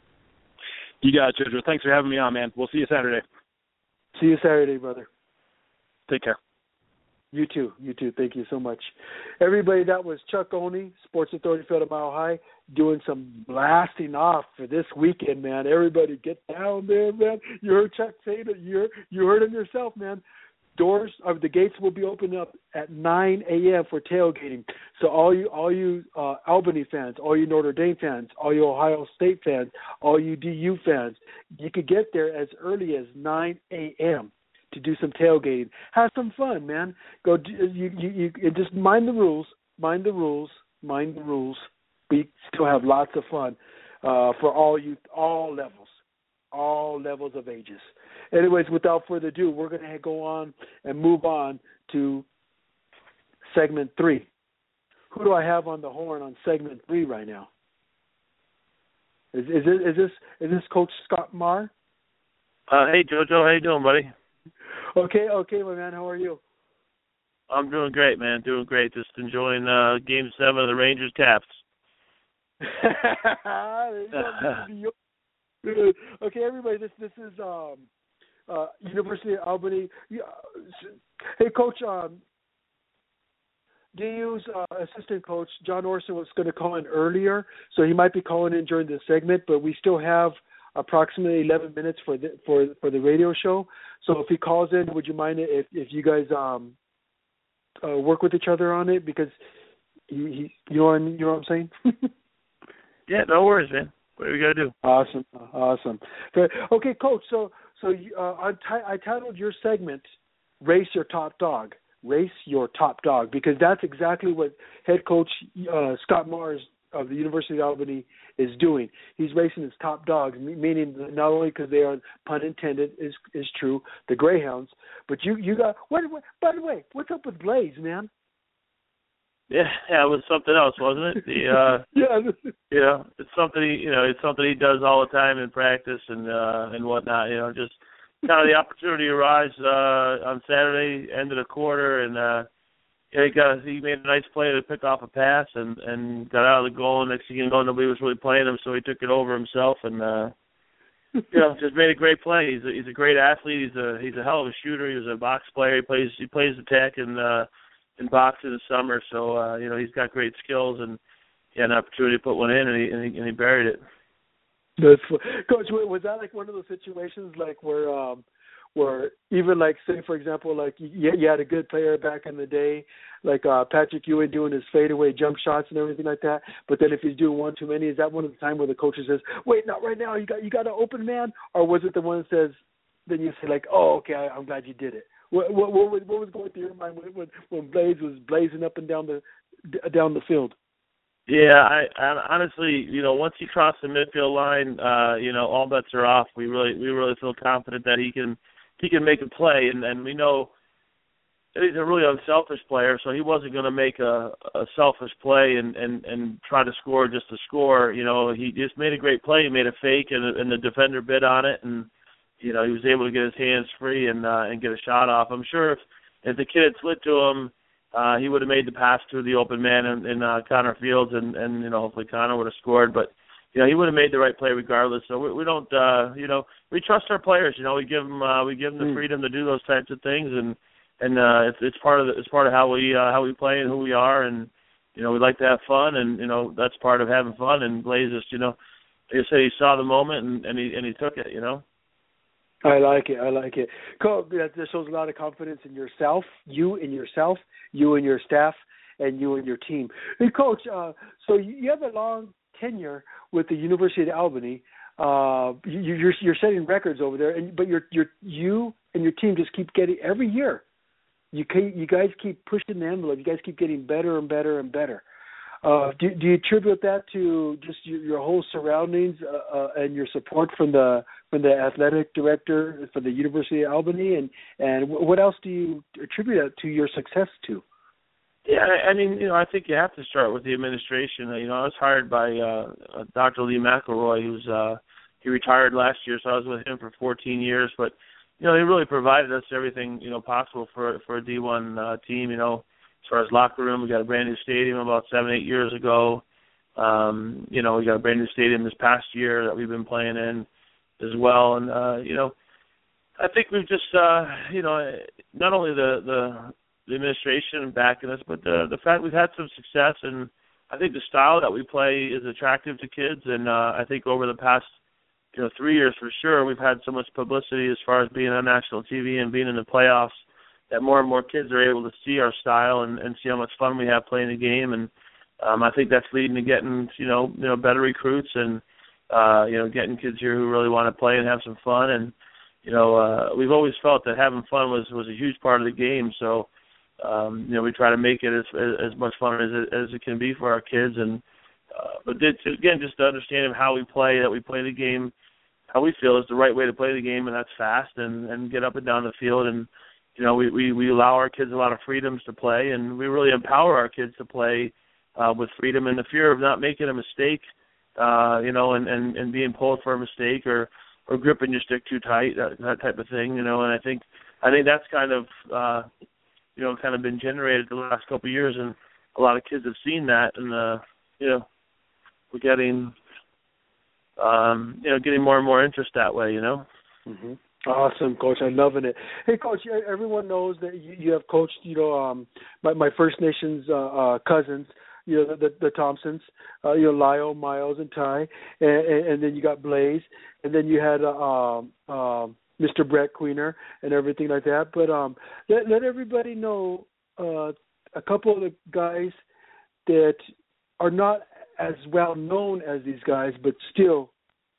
You got it, Jojo. Thanks for having me on, man. We'll see you Saturday. See you Saturday, brother. Take care. You too. You too. Thank you so much. Everybody, that was Chuck Olney, Sports Authority Field at Mile High, doing some blasting off for this weekend, man. Everybody get down there, man. You heard Chuck say it. You heard, you heard him yourself, man. doors of the gates will be opened up at nine a.m. for tailgating. So all you all you uh, Albany fans, all you Notre Dame fans, all you Ohio State fans, all you D U fans, you could get there as early as nine a.m. to do some tailgating. Have some fun, man. Go you you, you just mind the rules, mind the rules, mind the rules. We still have lots of fun uh, for all you all levels, all levels of ages. Anyways, without further ado, we're going to go on and move on to segment three. Who do I have on the horn on segment three right now? Is, is, this, is this is this Coach Scott Marr? Uh, hey, JoJo, how you doing, buddy? Okay, okay, my man. How are you? I'm doing great, man. Doing great. Just enjoying uh, Game Seven of the Rangers Caps. Okay, everybody. This this is um, uh, University of Albany. Hey, Coach. Um, D U's uh, assistant coach John Orson was going to call in earlier, so he might be calling in during this segment. But we still have approximately eleven minutes for the for for the radio show. So if he calls in, would you mind if if you guys um uh, work with each other on it, because he, he you know what I mean, you know what I'm saying? Yeah, no worries, man. What do we got to do? Awesome, awesome. Okay, Coach. So, so uh, I, t- I titled your segment "Race Your Top Dog." Race your top dog, because that's exactly what head coach uh, Scott Mars of the University of Albany is doing. He's racing his top dogs, meaning not only because they are, pun intended, is is true, the Greyhounds, but you you got. What, what, by the way, what's up with Blaze, man? Yeah, yeah, it was something else, wasn't it? The uh, yeah, you know, it's something he, you know, it's something he does all the time in practice and uh, and whatnot. You know, just kind of the opportunity arose uh, on Saturday, end of the quarter, and uh, yeah, he got he made a nice play to pick off a pass and, and got out of the goal. And next thing you know, nobody was really playing him, so he took it over himself and uh, you know, just made a great play. He's a, he's a great athlete. He's a he's a hell of a shooter. He was a box player. He plays he plays attack and. Uh, in box in the summer, so uh, you know, he's got great skills, and he had an opportunity to put one in, and he and he, and he buried it. That's, Coach, was that like one of those situations like where um, where even like, say for example, like you, you had a good player back in the day, like uh, Patrick Ewing doing his fadeaway jump shots and everything like that, but then if he's doing one too many, is that one of the time where the coach says, "Wait, not right now. You got you got an open man," or was it the one that says, then you say like, "Oh, okay, I, I'm glad you did it." What, what, what, was, what was going through your mind when, when, when Blaze was blazing up and down the down the field? Yeah, I, I honestly, you know, once he crossed the midfield line, uh, you know, all bets are off. We really, we really feel confident that he can, he can make a play, and, and we know that he's a really unselfish player, so he wasn't going to make a, a selfish play and, and, and try to score just to score. You know, he just made a great play. He made a fake, and, and the defender bid on it, and you know, he was able to get his hands free and uh, and get a shot off. I'm sure if, if the kid had slid to him, uh, he would have made the pass to the open man in, in uh, Connor Fields, and, and, you know, hopefully Connor would have scored. But, you know, he would have made the right play regardless. So we, we don't, uh, you know, we trust our players. You know, we give them uh, we give them the freedom to do those types of things, and and uh, it's it's part of the, it's part of how we uh, how we play and who we are, and you know, we like to have fun, and you know, that's part of having fun. And Blaze just, you know, like I said, he saw the moment and, and he and he took it. You know. I like it. I like it. Cool. That shows a lot of confidence in yourself, you and yourself, you and your staff, and you and your team. Hey, Coach, uh, so you have a long tenure with the University of Albany. Uh, you, you're you're setting records over there, and but you're you're you and your team just keep getting every year. You can, you guys keep pushing the envelope. You guys keep getting better and better and better. Uh, do, do you attribute that to just your, your whole surroundings uh, uh, and your support from the from the athletic director for the University of Albany, and and what else do you attribute that to your success to? Yeah, I mean, you know, I think you have to start with the administration. You know, I was hired by uh, Doctor Lee McElroy, who's uh, he retired last year, so I was with him for fourteen years. But you know, he really provided us everything, you know, possible for for a D one uh, team. You know. As far as locker room, we got a brand new stadium about seven, eight years ago. Um, you know, we got a brand new stadium this past year that we've been playing in as well. And, uh, you know, I think we've just, uh, you know, not only the, the, the administration backing us, but the, the fact we've had some success. And I think the style that we play is attractive to kids. And uh, I think over the past, you know, three years for sure, we've had so much publicity as far as being on national T V and being in the playoffs. that more and more kids are able to see our style and, and see how much fun we have playing the game. And um, I think that's leading to getting, you know, you know, better recruits and, uh, you know, getting kids here who really want to play and have some fun. And, you know, uh, we've always felt that having fun was, was a huge part of the game. So, um, you know, we try to make it as as much fun as it, as it can be for our kids. And uh, but it, again, just to understand how we play, that we play the game how we feel is the right way to play the game, and that's fast and, and get up and down the field. And, you know, we, we, we allow our kids a lot of freedoms to play, and we really empower our kids to play uh, with freedom and the fear of not making a mistake, uh, you know, and, and, and being pulled for a mistake or, or gripping your stick too tight, that, that type of thing, you know. And I think I think that's kind of, uh, you know, kind of been generated the last couple of years, and a lot of kids have seen that, and, uh, you know, we're getting – Um, you know, getting more and more interest that way, you know. Mm-hmm. Awesome, Coach. I'm loving it. Hey, Coach, everyone knows that you, you have coached, you know, um, my, my First Nations uh, uh, cousins, you know, the, the, the Thompsons, uh, you know, Lyle, Miles, and Ty, and, and, and then you got Blaze, and then you had uh, um, um, Mister Brett Queener and everything like that. But um, let, let everybody know uh, a couple of the guys that are not as well known as these guys, but still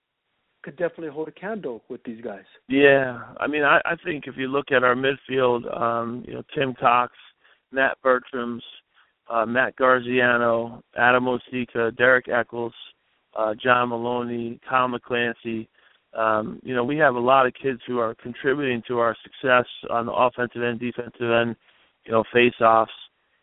could definitely hold a candle with these guys. Yeah, I mean, I, I think if you look at our midfield, um, you know, Tim Cox, Matt Bertrams, uh, Matt Garziano, Adam Osika, Derek Eccles, uh, John Maloney, Kyle McClancy. Um, you know, we have a lot of kids who are contributing to our success on the offensive end, defensive end, you know, face-offs.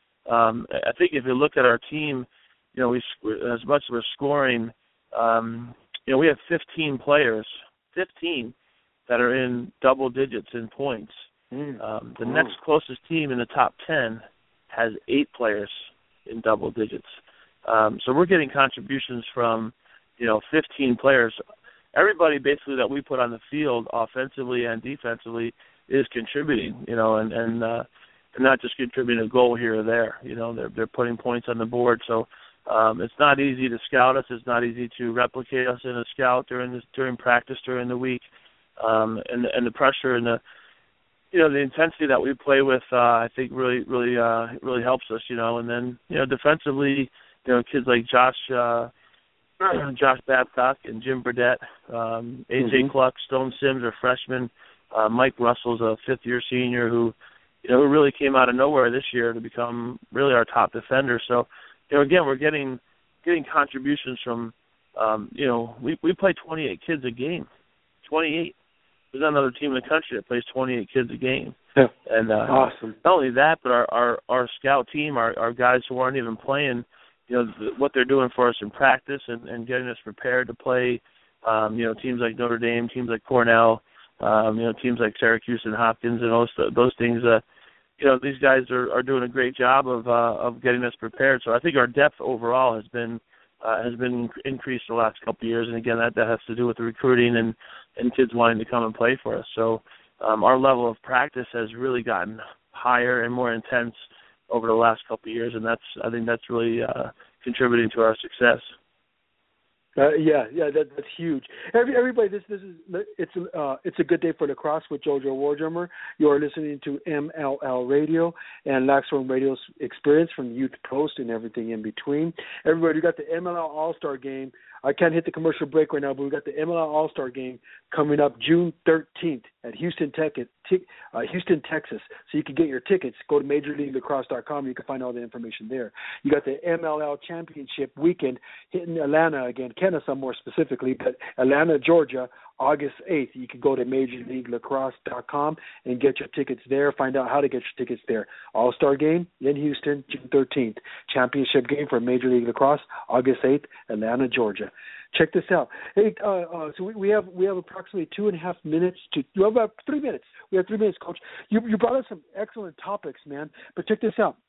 Um, I think if you look at our team, you know, we as much as we're scoring, um, you know, we have fifteen players, fifteen that are in double digits in points. Mm. Um, the oh. next closest team in the top ten has eight players in double digits. Um, so we're getting contributions from, you know, fifteen players. Everybody basically that we put on the field, offensively and defensively, is contributing. You know, and and, uh, and not just contributing a goal here or there. You know, they're they're putting points on the board. So. Um, it's not easy to scout us. It's not easy to replicate us in a scout during this, during practice during the week, um, and and the pressure and the you know the intensity that we play with. Uh, I think really really uh, really helps us. You know, and then you know defensively, you know kids like Josh uh, Josh Babcock and Jim Burdett, um, A J mm-hmm. Cluck, Stone Sims are freshmen. Uh, Mike Russell's a fifth year senior who you know who really came out of nowhere this year to become really our top defender. So. You know, again, we're getting getting contributions from, um, you know, we we play twenty-eight kids a game, twenty-eight. There's not another team in the country that plays twenty-eight kids a game. Yeah. And uh, awesome. Not only that, but our, our, our scout team, our, our guys who aren't even playing, you know, th- what they're doing for us in practice and, and getting us prepared to play, um, you know, teams like Notre Dame, teams like Cornell, um, you know, teams like Syracuse and Hopkins and those those things. Uh, You know, these guys are, are doing a great job of uh, of getting us prepared. So I think our depth overall has been uh, has been increased the last couple of years. And again, that, that has to do with the recruiting and, and kids wanting to come and play for us. So um, our level of practice has really gotten higher and more intense over the last couple of years, and that's I think that's really uh, contributing to our success. Uh, yeah, yeah, that, that's huge. Every, everybody, this this is it's uh, it's a good day for lacrosse with JoJo Wardrummer. You are listening to M L L Radio and Laxform Radio's experience from Youth Post and everything in between. Everybody, we got the M L L All-Star Game. I can't hit the commercial break right now, but we got the M L L All-Star Game coming up June thirteenth at Houston, Tech, uh, Houston, Texas. So you can get your tickets. Go to Major League Lacrosse dot com. You can find all the information there. You got the M L L Championship Weekend hitting Atlanta again, Kennesaw more specifically, but Atlanta, Georgia, August eighth. You can go to Major League Lacrosse dot com and get your tickets there. Find out how to get your tickets there. All-Star Game in Houston, June thirteenth. Championship game for Major League Lacrosse, August eighth, Atlanta, Georgia. Check this out. Hey, uh, uh, so we, we have we have approximately two and a half minutes to we have about three minutes. We have three minutes, Coach. You you brought us some excellent topics, man. But check this out.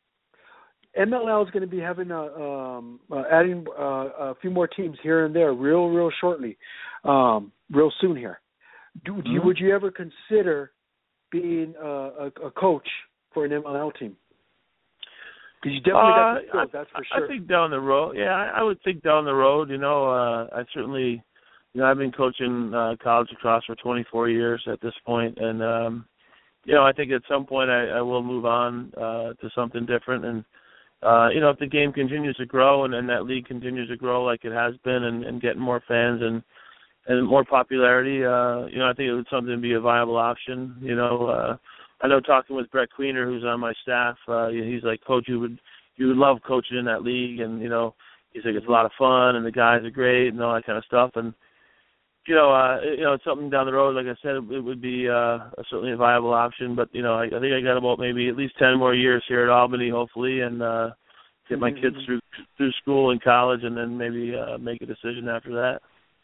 M L L is going to be having a, um, uh, adding uh, a few more teams here and there, real real shortly, um, real soon here. Do, do mm-hmm. you, would you ever consider being a, a, a coach for an M L L team? Because you definitely got the skills, uh, that's for sure. I think down the road, yeah, I, I would think down the road. You know, uh, I certainly, you know, I've been coaching uh, college lacrosse for twenty-four years at this point, and um, you know, I think at some point I, I will move on uh, to something different. And, uh, you know, if the game continues to grow and, and that league continues to grow like it has been and, and getting more fans and, and more popularity, uh, you know, I think it would something to be a viable option. You know, uh, I know talking with Brett Queener, who's on my staff, uh, he's like, Coach, you would you would love coaching in that league, and, you know, he's like, it's a lot of fun, and the guys are great, and all that kind of stuff. And, you know, uh, you know, it's something down the road. Like I said, it, it would be uh, certainly a viable option. But, you know, I, I think I got about maybe at least ten more years here at Albany, hopefully, and uh, get my kids through through school and college, and then maybe uh, make a decision after that.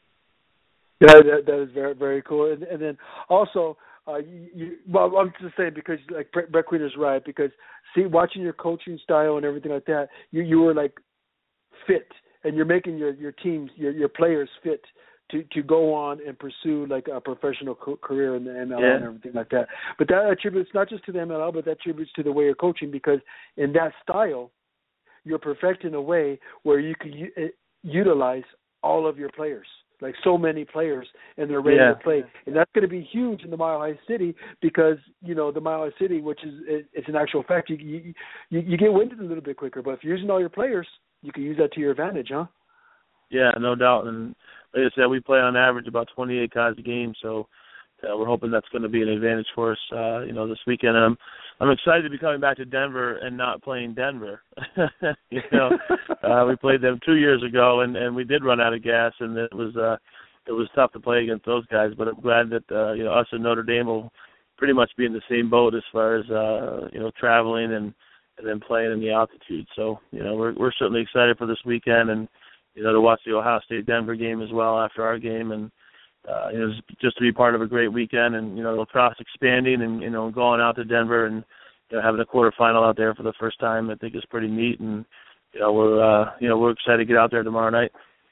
Yeah, that, that is very, very cool. And, and then also, uh, you, you, well, I'm just saying because, like, Brett, Brett Queener's right, because, see, watching your coaching style and everything like that, you, you were, like, fit, and you're making your, your teams, your, your players fit to, to go on and pursue, like, a professional co- career in the M L L yeah. and everything like that. But that attributes not just to the M L L, but that attributes to the way you're coaching, because in that style, you're perfecting a way where you can u- utilize all of your players. Like so many players, and they're ready yeah. to play, and that's going to be huge in the Mile High City because you know the Mile High City, which is it, it's an actual fact. You, you you you get winded a little bit quicker, but if you're using all your players, you can use that to your advantage, huh? Yeah, no doubt. And like I said, we play on average about twenty-eight guys a game, so uh, we're hoping that's going to be an advantage for us, uh, you know, this weekend. And I'm I'm excited to be coming back to Denver and not playing Denver. you know, uh, we played them two years ago, and, and we did run out of gas, and it was uh, it was tough to play against those guys. But I'm glad that uh, you know us and Notre Dame will pretty much be in the same boat as far as uh, you know traveling and, and then playing in the altitude. So you know we're we're certainly excited for this weekend, and you know to watch the Ohio State Denver game as well after our game, and uh, you know just to be part of a great weekend, and you know lacrosse expanding, and you know going out to Denver and you know, having a quarterfinal out there for the first time, I think is pretty neat, and you know we're uh, you know we're excited to get out there tomorrow night.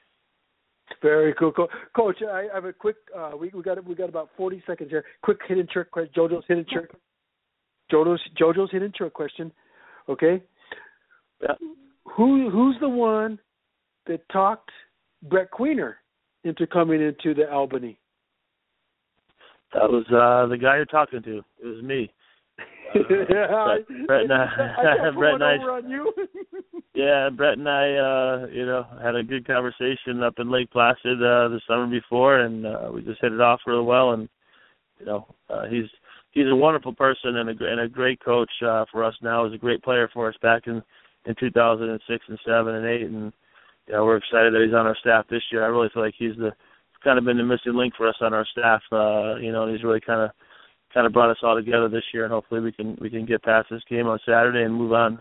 Very cool, cool. Coach. I have a quick. Uh, we we got we got about forty seconds here. Quick hidden trick question. JoJo's hidden trick. JoJo's JoJo's hidden trick question. Okay. Yeah. Who who's the one that talked Brett Queener into coming into the Albany? That was uh, the guy you're talking to. It was me. Uh, yeah, Brett, Brett and I, I Brett and I, over on you. yeah, Brett and I, uh, you know, had a good conversation up in Lake Placid uh, the summer before, and uh, we just hit it off really well. And you know, uh, he's he's a wonderful person and a and a great coach uh, for us now. He was a great player for us back in, in two thousand six and seven and eight, and you know, we're excited that he's on our staff this year. I really feel like he's the kind of been the missing link for us on our staff. Uh, you know, and he's really kind of. kind of brought us all together this year, and hopefully we can we can get past this game on Saturday and move on.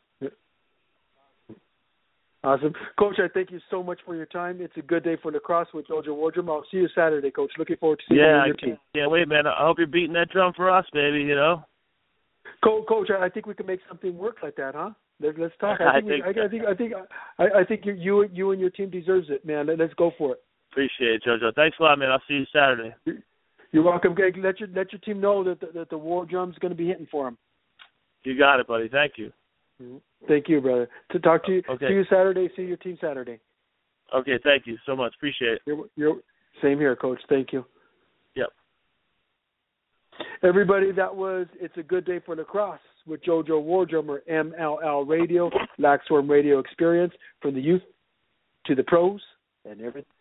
Awesome. Coach, I thank you so much for your time. It's a good day for lacrosse with JoJo Wardrum. I'll see you Saturday, Coach. Looking forward to seeing yeah, you and your team. Yeah, wait, man. I hope you're beating that drum for us, baby, you know? Co- Coach, I think we can make something work like that, huh? Let, let's talk. I think, I think, we, I, I think, I think, I, I think you, you, you and your team deserves it, man. Let, let's go for it. Appreciate it, JoJo. Thanks a lot, man. I'll see you Saturday. You're welcome, Greg. Let your let your team know that the, that the war drum's going to be hitting for them. You got it, buddy. Thank you. Thank you, brother. To talk to you, okay. see you Saturday. See your team Saturday. Okay, thank you so much. Appreciate it. You're, you're same here, Coach. Thank you. Yep. Everybody, that was It's a Good Day for Lacrosse with JoJo Wardrummer, M L L Radio, Laxstorm Radio Experience, from the youth to the pros and everything.